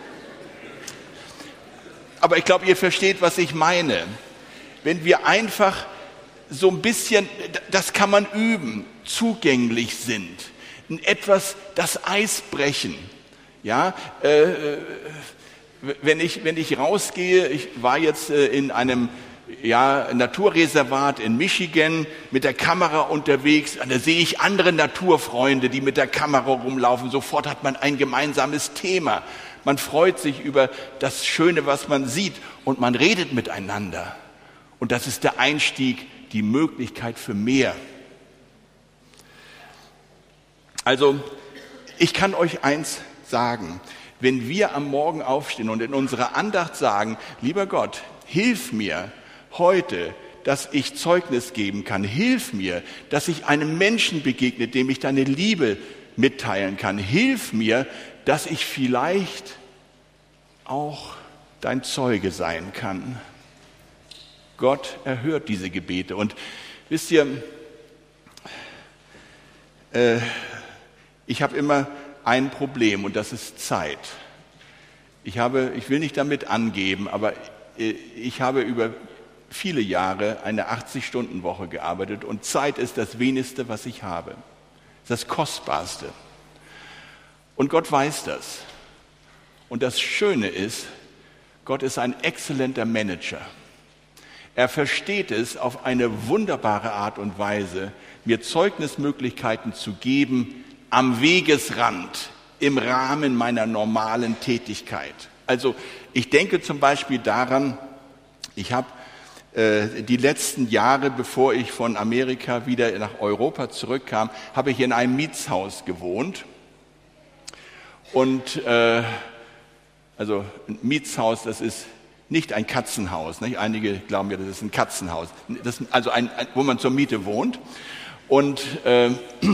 Aber ich glaube, ihr versteht, was ich meine. Wenn wir einfach so ein bisschen, das kann man üben, zugänglich sind, etwas das Eis brechen, ja, äh, Wenn ich, wenn ich rausgehe, ich war jetzt in einem ja, Naturreservat in Michigan mit der Kamera unterwegs, da sehe ich andere Naturfreunde, die mit der Kamera rumlaufen. Sofort hat man ein gemeinsames Thema. Man freut sich über das Schöne, was man sieht und man redet miteinander. Und das ist der Einstieg, die Möglichkeit für mehr. Also, ich kann euch eins sagen. Wenn wir am Morgen aufstehen und in unserer Andacht sagen, lieber Gott, hilf mir heute, dass ich Zeugnis geben kann. Hilf mir, dass ich einem Menschen begegne, dem ich deine Liebe mitteilen kann. Hilf mir, dass ich vielleicht auch dein Zeuge sein kann. Gott erhört diese Gebete. Und wisst ihr, äh, ich habe immer ein Problem und das ist Zeit. Ich habe, ich will nicht damit angeben, aber ich habe über viele Jahre eine achtzig-Stunden-Woche gearbeitet und Zeit ist das wenigste, was ich habe. Das Kostbarste. Und Gott weiß das. Und das Schöne ist, Gott ist ein exzellenter Manager. Er versteht es auf eine wunderbare Art und Weise, mir Zeugnismöglichkeiten zu geben, am Wegesrand, im Rahmen meiner normalen Tätigkeit. Also ich denke zum Beispiel daran, ich habe äh, die letzten Jahre, bevor ich von Amerika wieder nach Europa zurückkam, habe ich in einem Mietshaus gewohnt. Und äh, also ein Mietshaus, das ist nicht ein Katzenhaus. Nicht? Einige glauben ja, das ist ein Katzenhaus. Das ist also ein, ein, wo man zur Miete wohnt. Und äh,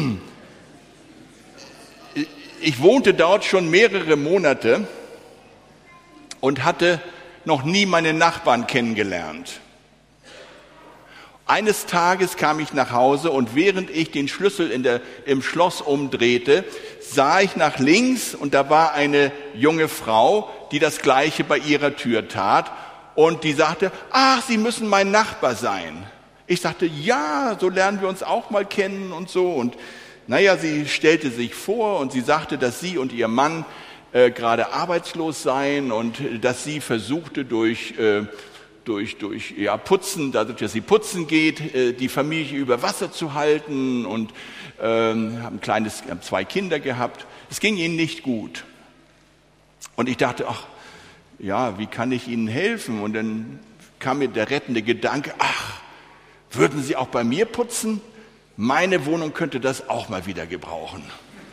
ich wohnte dort schon mehrere Monate und hatte noch nie meine Nachbarn kennengelernt. Eines Tages kam ich nach Hause und während ich den Schlüssel in der, im Schloss umdrehte, sah ich nach links und da war eine junge Frau, die das Gleiche bei ihrer Tür tat und die sagte, ach, Sie müssen mein Nachbar sein. Ich sagte, ja, so lernen wir uns auch mal kennen und so. Und naja, sie stellte sich vor und sie sagte, dass sie und ihr Mann äh, gerade arbeitslos seien und dass sie versuchte durch äh, durch, durch ja, Putzen, dadurch, dass sie putzen geht, äh, die Familie über Wasser zu halten und ähm, haben ein kleines, haben zwei Kinder gehabt. Es ging ihnen nicht gut. Und ich dachte, ach, ja, wie kann ich Ihnen helfen? Und dann kam mir der rettende Gedanke, ach, würden Sie auch bei mir putzen? Meine Wohnung könnte das auch mal wieder gebrauchen.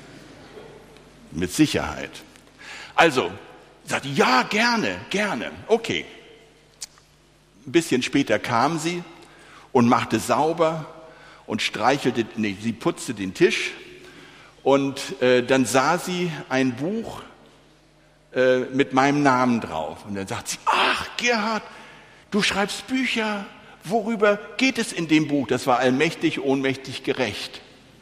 Mit Sicherheit. Also, sagte, ja, gerne, gerne, okay. Ein bisschen später kam sie und machte sauber und streichelte, nee, sie putzte den Tisch und äh, dann sah sie ein Buch äh, mit meinem Namen drauf. Und dann sagt sie, ach Gerhard, du schreibst Bücher, worüber geht es in dem Buch? Das war allmächtig, ohnmächtig, gerecht.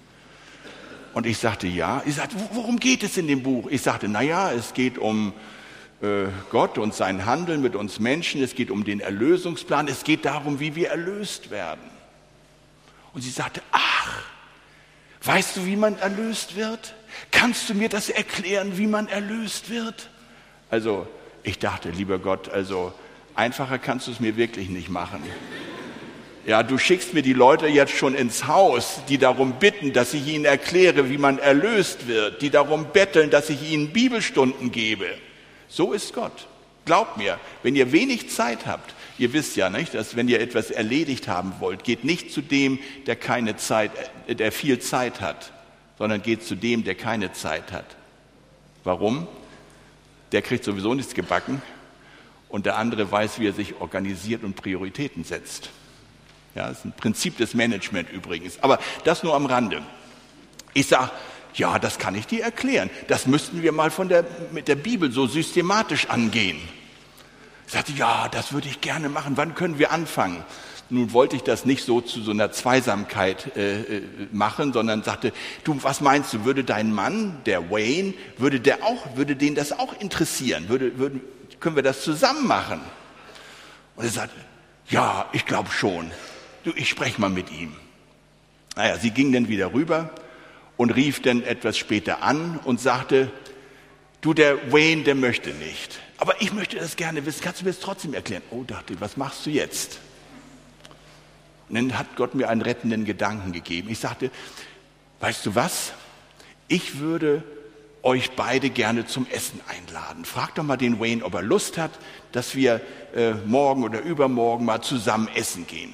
Und ich sagte, ja. Sie sagte, worum geht es in dem Buch? Ich sagte, naja, es geht um äh, Gott und sein Handeln mit uns Menschen. Es geht um den Erlösungsplan. Es geht darum, wie wir erlöst werden. Und sie sagte, ach, weißt du, wie man erlöst wird? Kannst du mir das erklären, wie man erlöst wird? Also, ich dachte, lieber Gott, also einfacher kannst du es mir wirklich nicht machen. Ja, du schickst mir die Leute jetzt schon ins Haus, die darum bitten, dass ich ihnen erkläre, wie man erlöst wird, die darum betteln, dass ich ihnen Bibelstunden gebe. So ist Gott. Glaubt mir, wenn ihr wenig Zeit habt, ihr wisst ja nicht, dass wenn ihr etwas erledigt haben wollt, geht nicht zu dem, der keine Zeit, der viel Zeit hat, sondern geht zu dem, der keine Zeit hat. Warum? Der kriegt sowieso nichts gebacken und der andere weiß, wie er sich organisiert und Prioritäten setzt. Ja, das ist ein Prinzip des Management übrigens. Aber das nur am Rande. Ich sage, ja, das kann ich dir erklären. Das müssten wir mal von der, mit der Bibel so systematisch angehen. Ich sagte, ja, das würde ich gerne machen. Wann können wir anfangen? Nun wollte ich das nicht so zu so einer Zweisamkeit äh, machen, sondern sagte, du, was meinst du, würde dein Mann, der Wayne, würde der auch, würde den das auch interessieren? Würde, würde, können wir das zusammen machen? Und er sagte, ja, ich glaube schon. Du, ich spreche mal mit ihm. Naja, sie ging dann wieder rüber und rief dann etwas später an und sagte, du, der Wayne, der möchte nicht. Aber ich möchte das gerne wissen. Kannst du mir das trotzdem erklären? Oh, dachte ich, was machst du jetzt? Und dann hat Gott mir einen rettenden Gedanken gegeben. Ich sagte, weißt du was? Ich würde euch beide gerne zum Essen einladen. Frag doch mal den Wayne, ob er Lust hat, dass wir äh, morgen oder übermorgen mal zusammen essen gehen.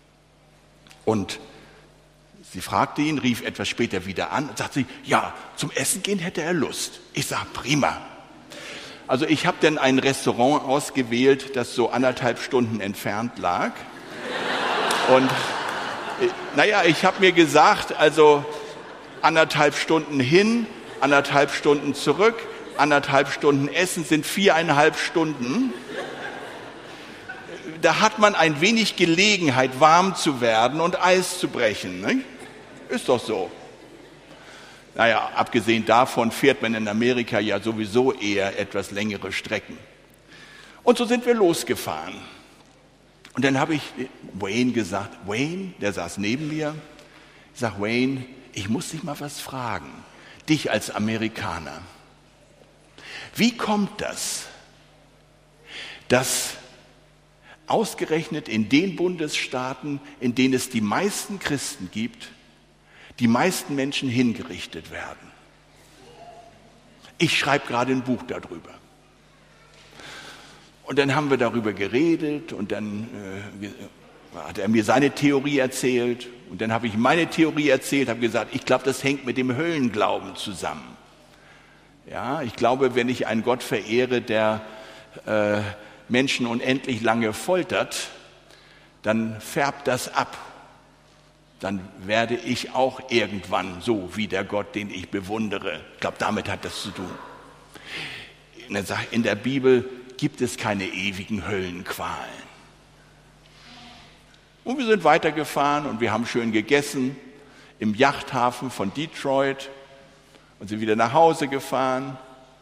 Und sie fragte ihn, rief etwas später wieder an und sagte, ja, zum Essen gehen hätte er Lust. Ich sage, prima. Also ich habe dann ein Restaurant ausgewählt, das so anderthalb Stunden entfernt lag. Und äh, naja, ich habe mir gesagt, also anderthalb Stunden hin, anderthalb Stunden zurück, anderthalb Stunden essen sind viereinhalb Stunden. Da hat man ein wenig Gelegenheit, warm zu werden und Eis zu brechen. Nicht? Ist doch so. Naja, abgesehen davon fährt man in Amerika ja sowieso eher etwas längere Strecken. Und so sind wir losgefahren. Und dann habe ich Wayne gesagt, Wayne, der saß neben mir, ich sage, Wayne, ich muss dich mal was fragen. Dich als Amerikaner. Wie kommt das, dass ausgerechnet in den Bundesstaaten, in denen es die meisten Christen gibt, die meisten Menschen hingerichtet werden? Ich schreibe gerade ein Buch darüber. Und dann haben wir darüber geredet und dann äh, hat er mir seine Theorie erzählt und dann habe ich meine Theorie erzählt, habe gesagt, ich glaube, das hängt mit dem Höllenglauben zusammen. Ja, ich glaube, wenn ich einen Gott verehre, der äh, Menschen unendlich lange foltert, dann färbt das ab. Dann werde ich auch irgendwann so wie der Gott, den ich bewundere. Ich glaube, damit hat das zu tun. In der Bibel gibt es keine ewigen Höllenqualen. Und wir sind weitergefahren und wir haben schön gegessen im Yachthafen von Detroit und sind wieder nach Hause gefahren.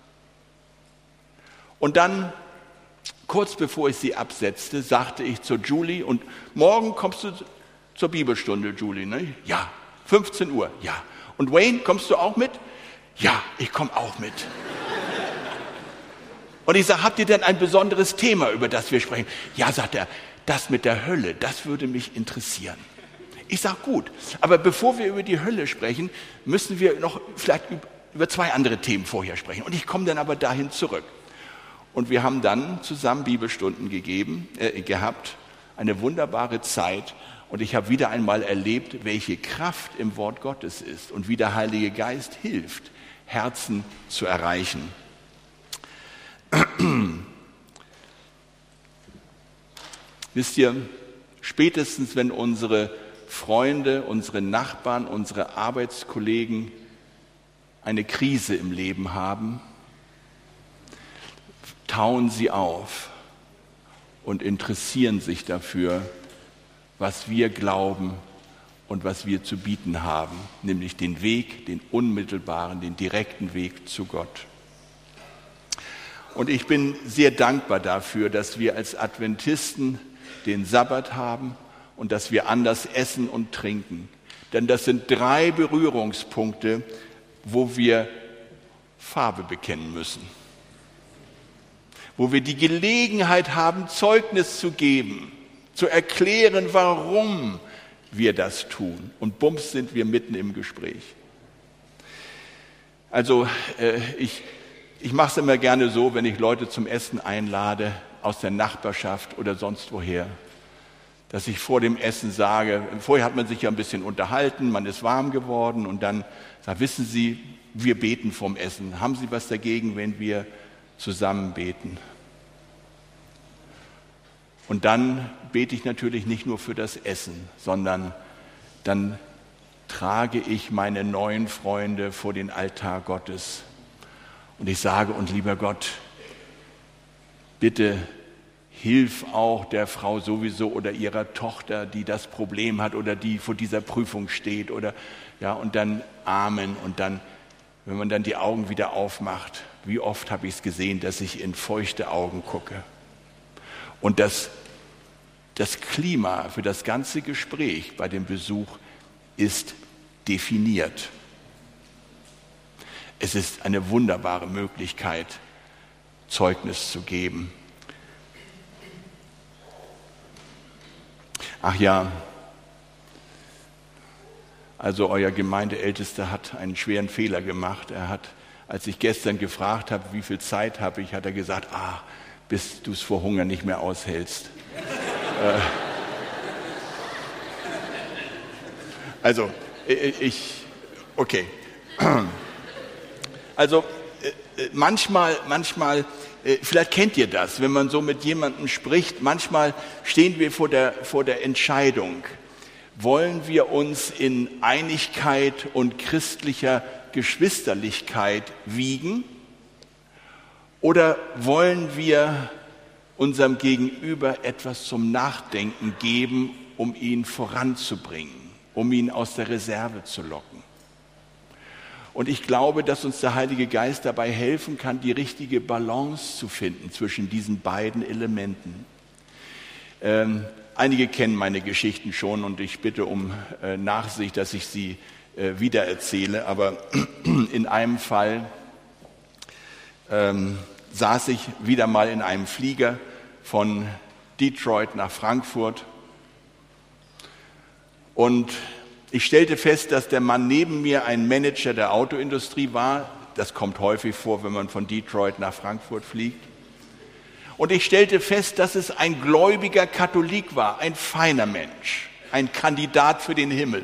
Und dann, kurz bevor ich sie absetzte, sagte ich zu Julie, und morgen kommst du zur Bibelstunde, Julie, ne? Ja. fünfzehn Uhr, ja. Und Wayne, kommst du auch mit? Ja, ich komme auch mit. Und ich sage, habt ihr denn ein besonderes Thema, über das wir sprechen? Ja, sagt er, das mit der Hölle, das würde mich interessieren. Ich sage, gut, aber bevor wir über die Hölle sprechen, müssen wir noch vielleicht über zwei andere Themen vorher sprechen. Und ich komme dann aber dahin zurück. Und wir haben dann zusammen Bibelstunden gegeben, äh, gehabt, eine wunderbare Zeit. Und ich habe wieder einmal erlebt, welche Kraft im Wort Gottes ist und wie der Heilige Geist hilft, Herzen zu erreichen. Wisst ihr, spätestens wenn unsere Freunde, unsere Nachbarn, unsere Arbeitskollegen eine Krise im Leben haben, tauen sie auf und interessieren sich dafür, was wir glauben und was wir zu bieten haben, nämlich den Weg, den unmittelbaren, den direkten Weg zu Gott. Und ich bin sehr dankbar dafür, dass wir als Adventisten den Sabbat haben und dass wir anders essen und trinken. Denn das sind drei Berührungspunkte, wo wir Farbe bekennen müssen. Wo wir die Gelegenheit haben, Zeugnis zu geben, zu erklären, warum wir das tun. Und bums sind wir mitten im Gespräch. Also äh, ich, ich mache es immer gerne so, wenn ich Leute zum Essen einlade, aus der Nachbarschaft oder sonst woher, dass ich vor dem Essen sage, vorher hat man sich ja ein bisschen unterhalten, man ist warm geworden und dann sagt, wissen Sie, wir beten vom Essen. Haben Sie was dagegen, wenn wir zusammen beten? Und dann bete ich natürlich nicht nur für das Essen, sondern dann trage ich meine neuen Freunde vor den Altar Gottes. Und ich sage, und lieber Gott, bitte hilf auch der Frau sowieso oder ihrer Tochter, die das Problem hat oder die vor dieser Prüfung steht. Oder ja, und dann Amen. Und dann, wenn man dann die Augen wieder aufmacht, wie oft habe ich es gesehen, dass ich in feuchte Augen gucke. Und das, das Klima für das ganze Gespräch bei dem Besuch ist definiert. Es ist eine wunderbare Möglichkeit, Zeugnis zu geben. Ach ja, also euer Gemeindeältester hat einen schweren Fehler gemacht. Er hat, als ich gestern gefragt habe, wie viel Zeit habe ich, hat er gesagt, ah, bis du es vor Hunger nicht mehr aushältst. äh, also, ich, okay. Also, manchmal, manchmal, vielleicht kennt ihr das, wenn man so mit jemandem spricht, manchmal stehen wir vor der, vor der Entscheidung, wollen wir uns in Einigkeit und christlicher Geschwisterlichkeit wiegen oder wollen wir unserem Gegenüber etwas zum Nachdenken geben, um ihn voranzubringen, um ihn aus der Reserve zu locken? Und ich glaube, dass uns der Heilige Geist dabei helfen kann, die richtige Balance zu finden zwischen diesen beiden Elementen. Ähm, einige kennen meine Geschichten schon und ich bitte um äh, Nachsicht, dass ich sie äh, wiedererzähle. Aber in einem Fall ähm, saß ich wieder mal in einem Flieger von Detroit nach Frankfurt und ich stellte fest, dass der Mann neben mir ein Manager der Autoindustrie war. Das kommt häufig vor, wenn man von Detroit nach Frankfurt fliegt. Und ich stellte fest, dass es ein gläubiger Katholik war, ein feiner Mensch, ein Kandidat für den Himmel.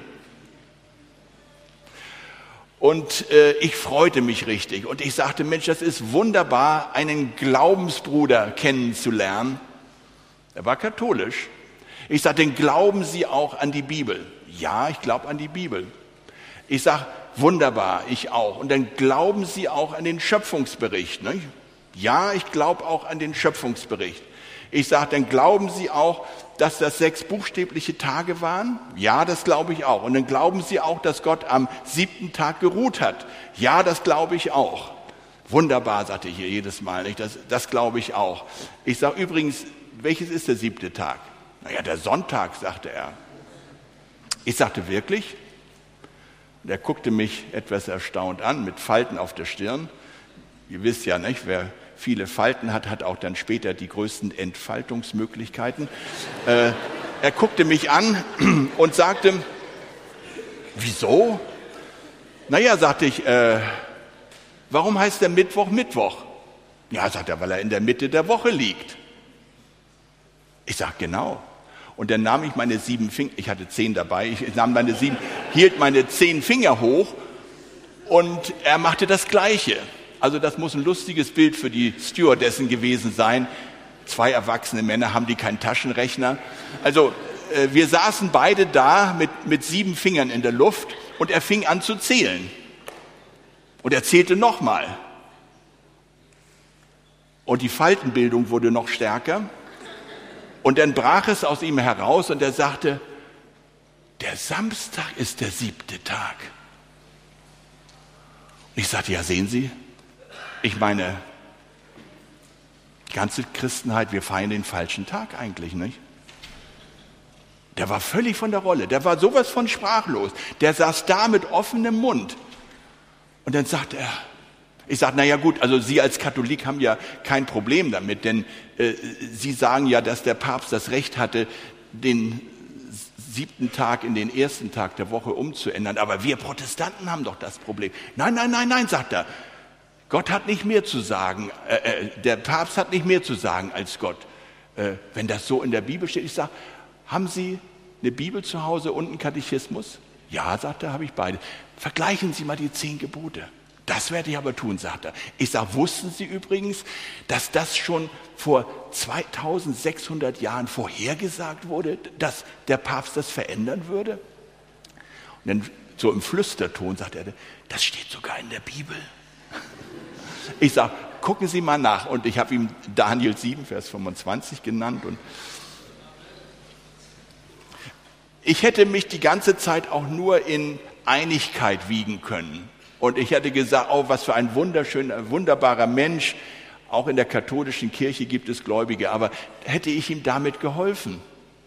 Und äh, ich freute mich richtig. Und ich sagte, Mensch, das ist wunderbar, einen Glaubensbruder kennenzulernen. Er war katholisch. Ich sagte, denn glauben Sie auch an die Bibel? Ja, ich glaube an die Bibel. Ich sage, wunderbar, ich auch. Und dann glauben Sie auch an den Schöpfungsbericht, ne? Ja, ich glaube auch an den Schöpfungsbericht. Ich sage, dann glauben Sie auch, dass das sechs buchstäbliche Tage waren? Ja, das glaube ich auch. Und dann glauben Sie auch, dass Gott am siebten Tag geruht hat? Ja, das glaube ich auch. Wunderbar, sagte ich hier jedes Mal, nicht? Das, das glaube ich auch. Ich sage übrigens, welches ist der siebte Tag? Naja, der Sonntag, sagte er. Ich sagte, wirklich? Und er guckte mich etwas erstaunt an, mit Falten auf der Stirn. Ihr wisst ja nicht, wer, viele Falten hat, hat auch dann später die größten Entfaltungsmöglichkeiten. Äh, er guckte mich an und sagte, wieso? Naja, sagte ich, äh, warum heißt der Mittwoch Mittwoch? Ja, sagt er, weil er in der Mitte der Woche liegt. Ich sag, genau. Und dann nahm ich meine sieben Finger, ich hatte zehn dabei, ich nahm meine sieben, hielt meine zehn Finger hoch und er machte das Gleiche. Also das muss ein lustiges Bild für die Stewardessen gewesen sein. Zwei erwachsene Männer, haben die keinen Taschenrechner? Also äh, wir saßen beide da mit, mit sieben Fingern in der Luft und er fing an zu zählen. Und er zählte nochmal. Und die Faltenbildung wurde noch stärker. Und dann brach es aus ihm heraus und er sagte, der Samstag ist der siebte Tag. Und ich sagte, ja, sehen Sie, ich meine, die ganze Christenheit, wir feiern den falschen Tag eigentlich, nicht? Der war völlig von der Rolle, der war sowas von sprachlos. Der saß da mit offenem Mund. Und dann sagt er, ich sage, naja gut, also Sie als Katholik haben ja kein Problem damit, denn äh, Sie sagen ja, dass der Papst das Recht hatte, den siebten Tag in den ersten Tag der Woche umzuändern. Aber wir Protestanten haben doch das Problem. Nein, nein, nein, nein, sagt er. Gott hat nicht mehr zu sagen, äh, äh, der Papst hat nicht mehr zu sagen als Gott. Äh, wenn das so in der Bibel steht, ich sage, haben Sie eine Bibel zu Hause und einen Katechismus? Ja, sagt er, habe ich beide. Vergleichen Sie mal die zehn Gebote. Das werde ich aber tun, sagt er. Ich sage, wussten Sie übrigens, dass das schon vor zweitausendsechshundert Jahren vorhergesagt wurde, dass der Papst das verändern würde? Und dann so im Flüsterton sagt er, das steht sogar in der Bibel. Ich sage, gucken Sie mal nach. Und ich habe ihm Daniel sieben, Vers fünfundzwanzig genannt. Und ich hätte mich die ganze Zeit auch nur in Einigkeit wiegen können. Und ich hätte gesagt, oh, was für ein wunderschöner, wunderbarer Mensch. Auch in der katholischen Kirche gibt es Gläubige, aber hätte ich ihm damit geholfen?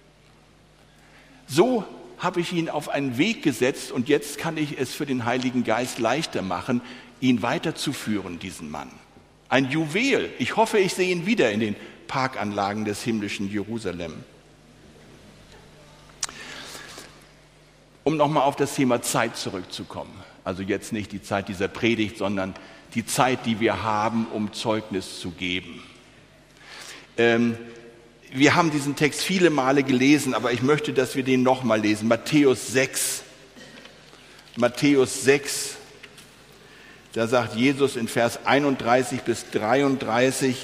So habe ich ihn auf einen Weg gesetzt und jetzt kann ich es für den Heiligen Geist leichter machen, ihn weiterzuführen, diesen Mann. Ein Juwel. Ich hoffe, ich sehe ihn wieder in den Parkanlagen des himmlischen Jerusalem. Um nochmal auf das Thema Zeit zurückzukommen. Also jetzt nicht die Zeit dieser Predigt, sondern die Zeit, die wir haben, um Zeugnis zu geben. Ähm, wir haben diesen Text viele Male gelesen, aber ich möchte, dass wir den nochmal lesen. Matthäus sechs. Matthäus sechs. Da sagt Jesus in Vers einunddreißig bis dreiunddreißig,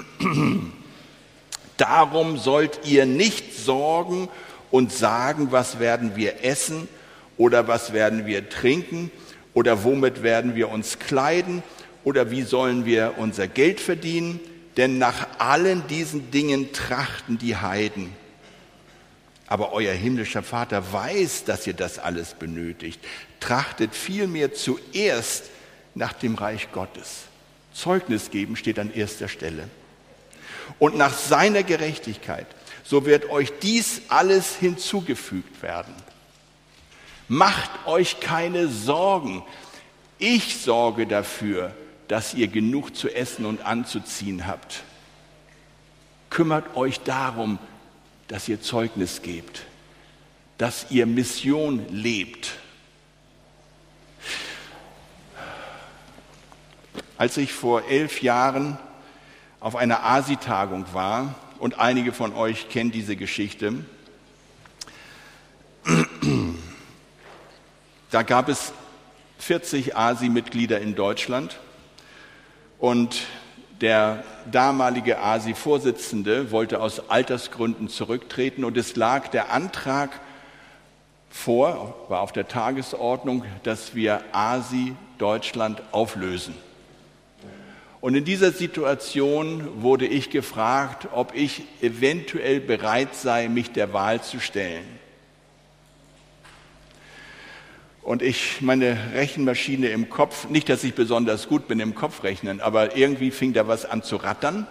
darum sollt ihr nicht sorgen und sagen, was werden wir essen oder was werden wir trinken oder womit werden wir uns kleiden oder wie sollen wir unser Geld verdienen? Denn nach allen diesen Dingen trachten die Heiden. Aber euer himmlischer Vater weiß, dass ihr das alles benötigt. Trachtet vielmehr zuerst nach dem Reich Gottes. Zeugnis geben steht an erster Stelle. Und nach seiner Gerechtigkeit, so wird euch dies alles hinzugefügt werden. Macht euch keine Sorgen. Ich sorge dafür, dass ihr genug zu essen und anzuziehen habt. Kümmert euch darum, dass ihr Zeugnis gebt, dass ihr Mission lebt. Als ich vor elf Jahren auf einer A S I-Tagung war, und einige von euch kennen diese Geschichte, da gab es vierzig A S I-Mitglieder in Deutschland und der damalige A S I-Vorsitzende wollte aus Altersgründen zurücktreten und es lag der Antrag vor, war auf der Tagesordnung, dass wir A S I Deutschland auflösen. Und in dieser Situation wurde ich gefragt, ob ich eventuell bereit sei, mich der Wahl zu stellen. Und ich, meine Rechenmaschine im Kopf, nicht, dass ich besonders gut bin im Kopfrechnen, aber irgendwie fing da was an zu rattern.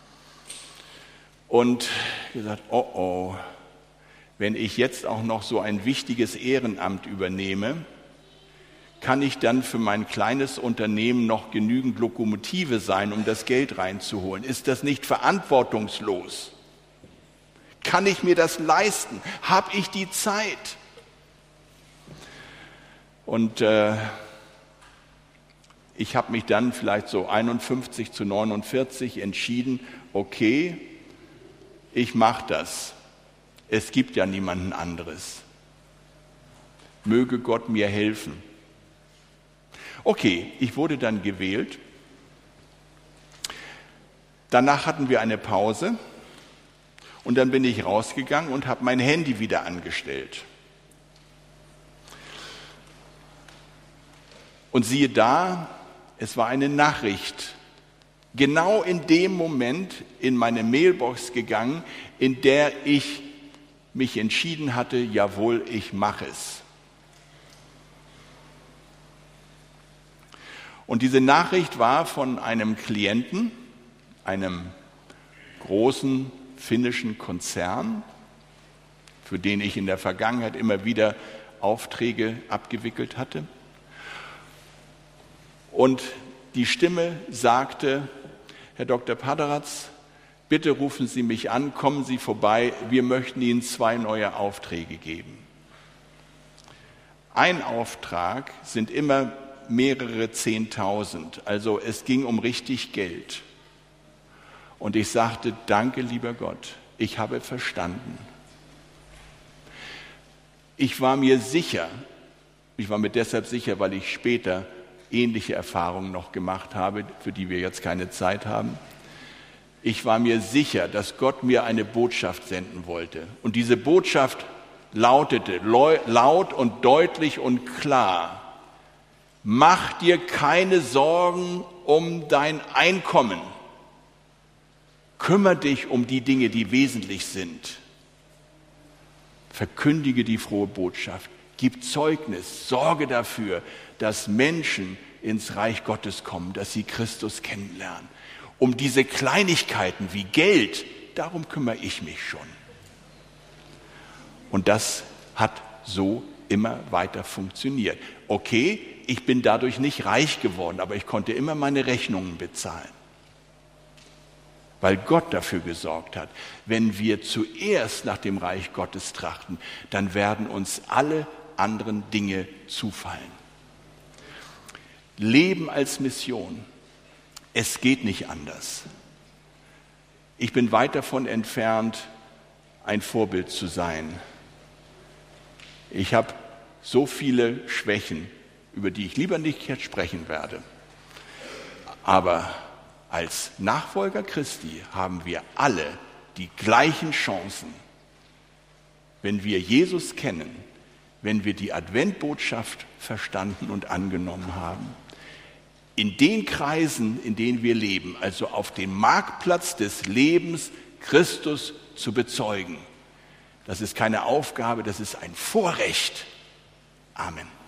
Und gesagt, oh oh, wenn ich jetzt auch noch so ein wichtiges Ehrenamt übernehme, kann ich dann für mein kleines Unternehmen noch genügend Lokomotive sein, um das Geld reinzuholen? Ist das nicht verantwortungslos? Kann ich mir das leisten? Habe ich die Zeit? Und äh, ich habe mich dann vielleicht so einundfünfzig zu neunundvierzig entschieden, okay, ich mache das. Es gibt ja niemanden anderes. Möge Gott mir helfen. Okay, ich wurde dann gewählt. Danach hatten wir eine Pause und dann bin ich rausgegangen und habe mein Handy wieder angestellt. Und siehe da, es war eine Nachricht, genau in dem Moment in meine Mailbox gegangen, in der ich mich entschieden hatte, jawohl, ich mache es. Und diese Nachricht war von einem Klienten, einem großen finnischen Konzern, für den ich in der Vergangenheit immer wieder Aufträge abgewickelt hatte. Und die Stimme sagte, Herr Doktor Paderatz, bitte rufen Sie mich an, kommen Sie vorbei, wir möchten Ihnen zwei neue Aufträge geben. Ein Auftrag sind immer mehrere Zehntausend, also es ging um richtig Geld. Und ich sagte, danke lieber Gott, ich habe verstanden. Ich war mir sicher, ich war mir deshalb sicher, weil ich später ähnliche Erfahrungen noch gemacht habe, für die wir jetzt keine Zeit haben. Ich war mir sicher, dass Gott mir eine Botschaft senden wollte. Und diese Botschaft lautete laut und deutlich und klar: Mach dir keine Sorgen um dein Einkommen. Kümmere dich um die Dinge, die wesentlich sind. Verkündige die frohe Botschaft. Gib Zeugnis. Sorge dafür, dass Menschen ins Reich Gottes kommen, dass sie Christus kennenlernen. Um diese Kleinigkeiten wie Geld, darum kümmere ich mich schon. Und das hat so immer weiter funktioniert. Okay, ich bin dadurch nicht reich geworden, aber ich konnte immer meine Rechnungen bezahlen. Weil Gott dafür gesorgt hat. Wenn wir zuerst nach dem Reich Gottes trachten, dann werden uns alle anderen Dinge zufallen. Leben als Mission. Es geht nicht anders. Ich bin weit davon entfernt, ein Vorbild zu sein. Ich habe so viele Schwächen, über die ich lieber nicht jetzt sprechen werde. Aber als Nachfolger Christi haben wir alle die gleichen Chancen, wenn wir Jesus kennen, wenn wir die Adventbotschaft verstanden und angenommen haben. In den Kreisen, in denen wir leben, also auf dem Marktplatz des Lebens, Christus zu bezeugen. Das ist keine Aufgabe, das ist ein Vorrecht. Amen.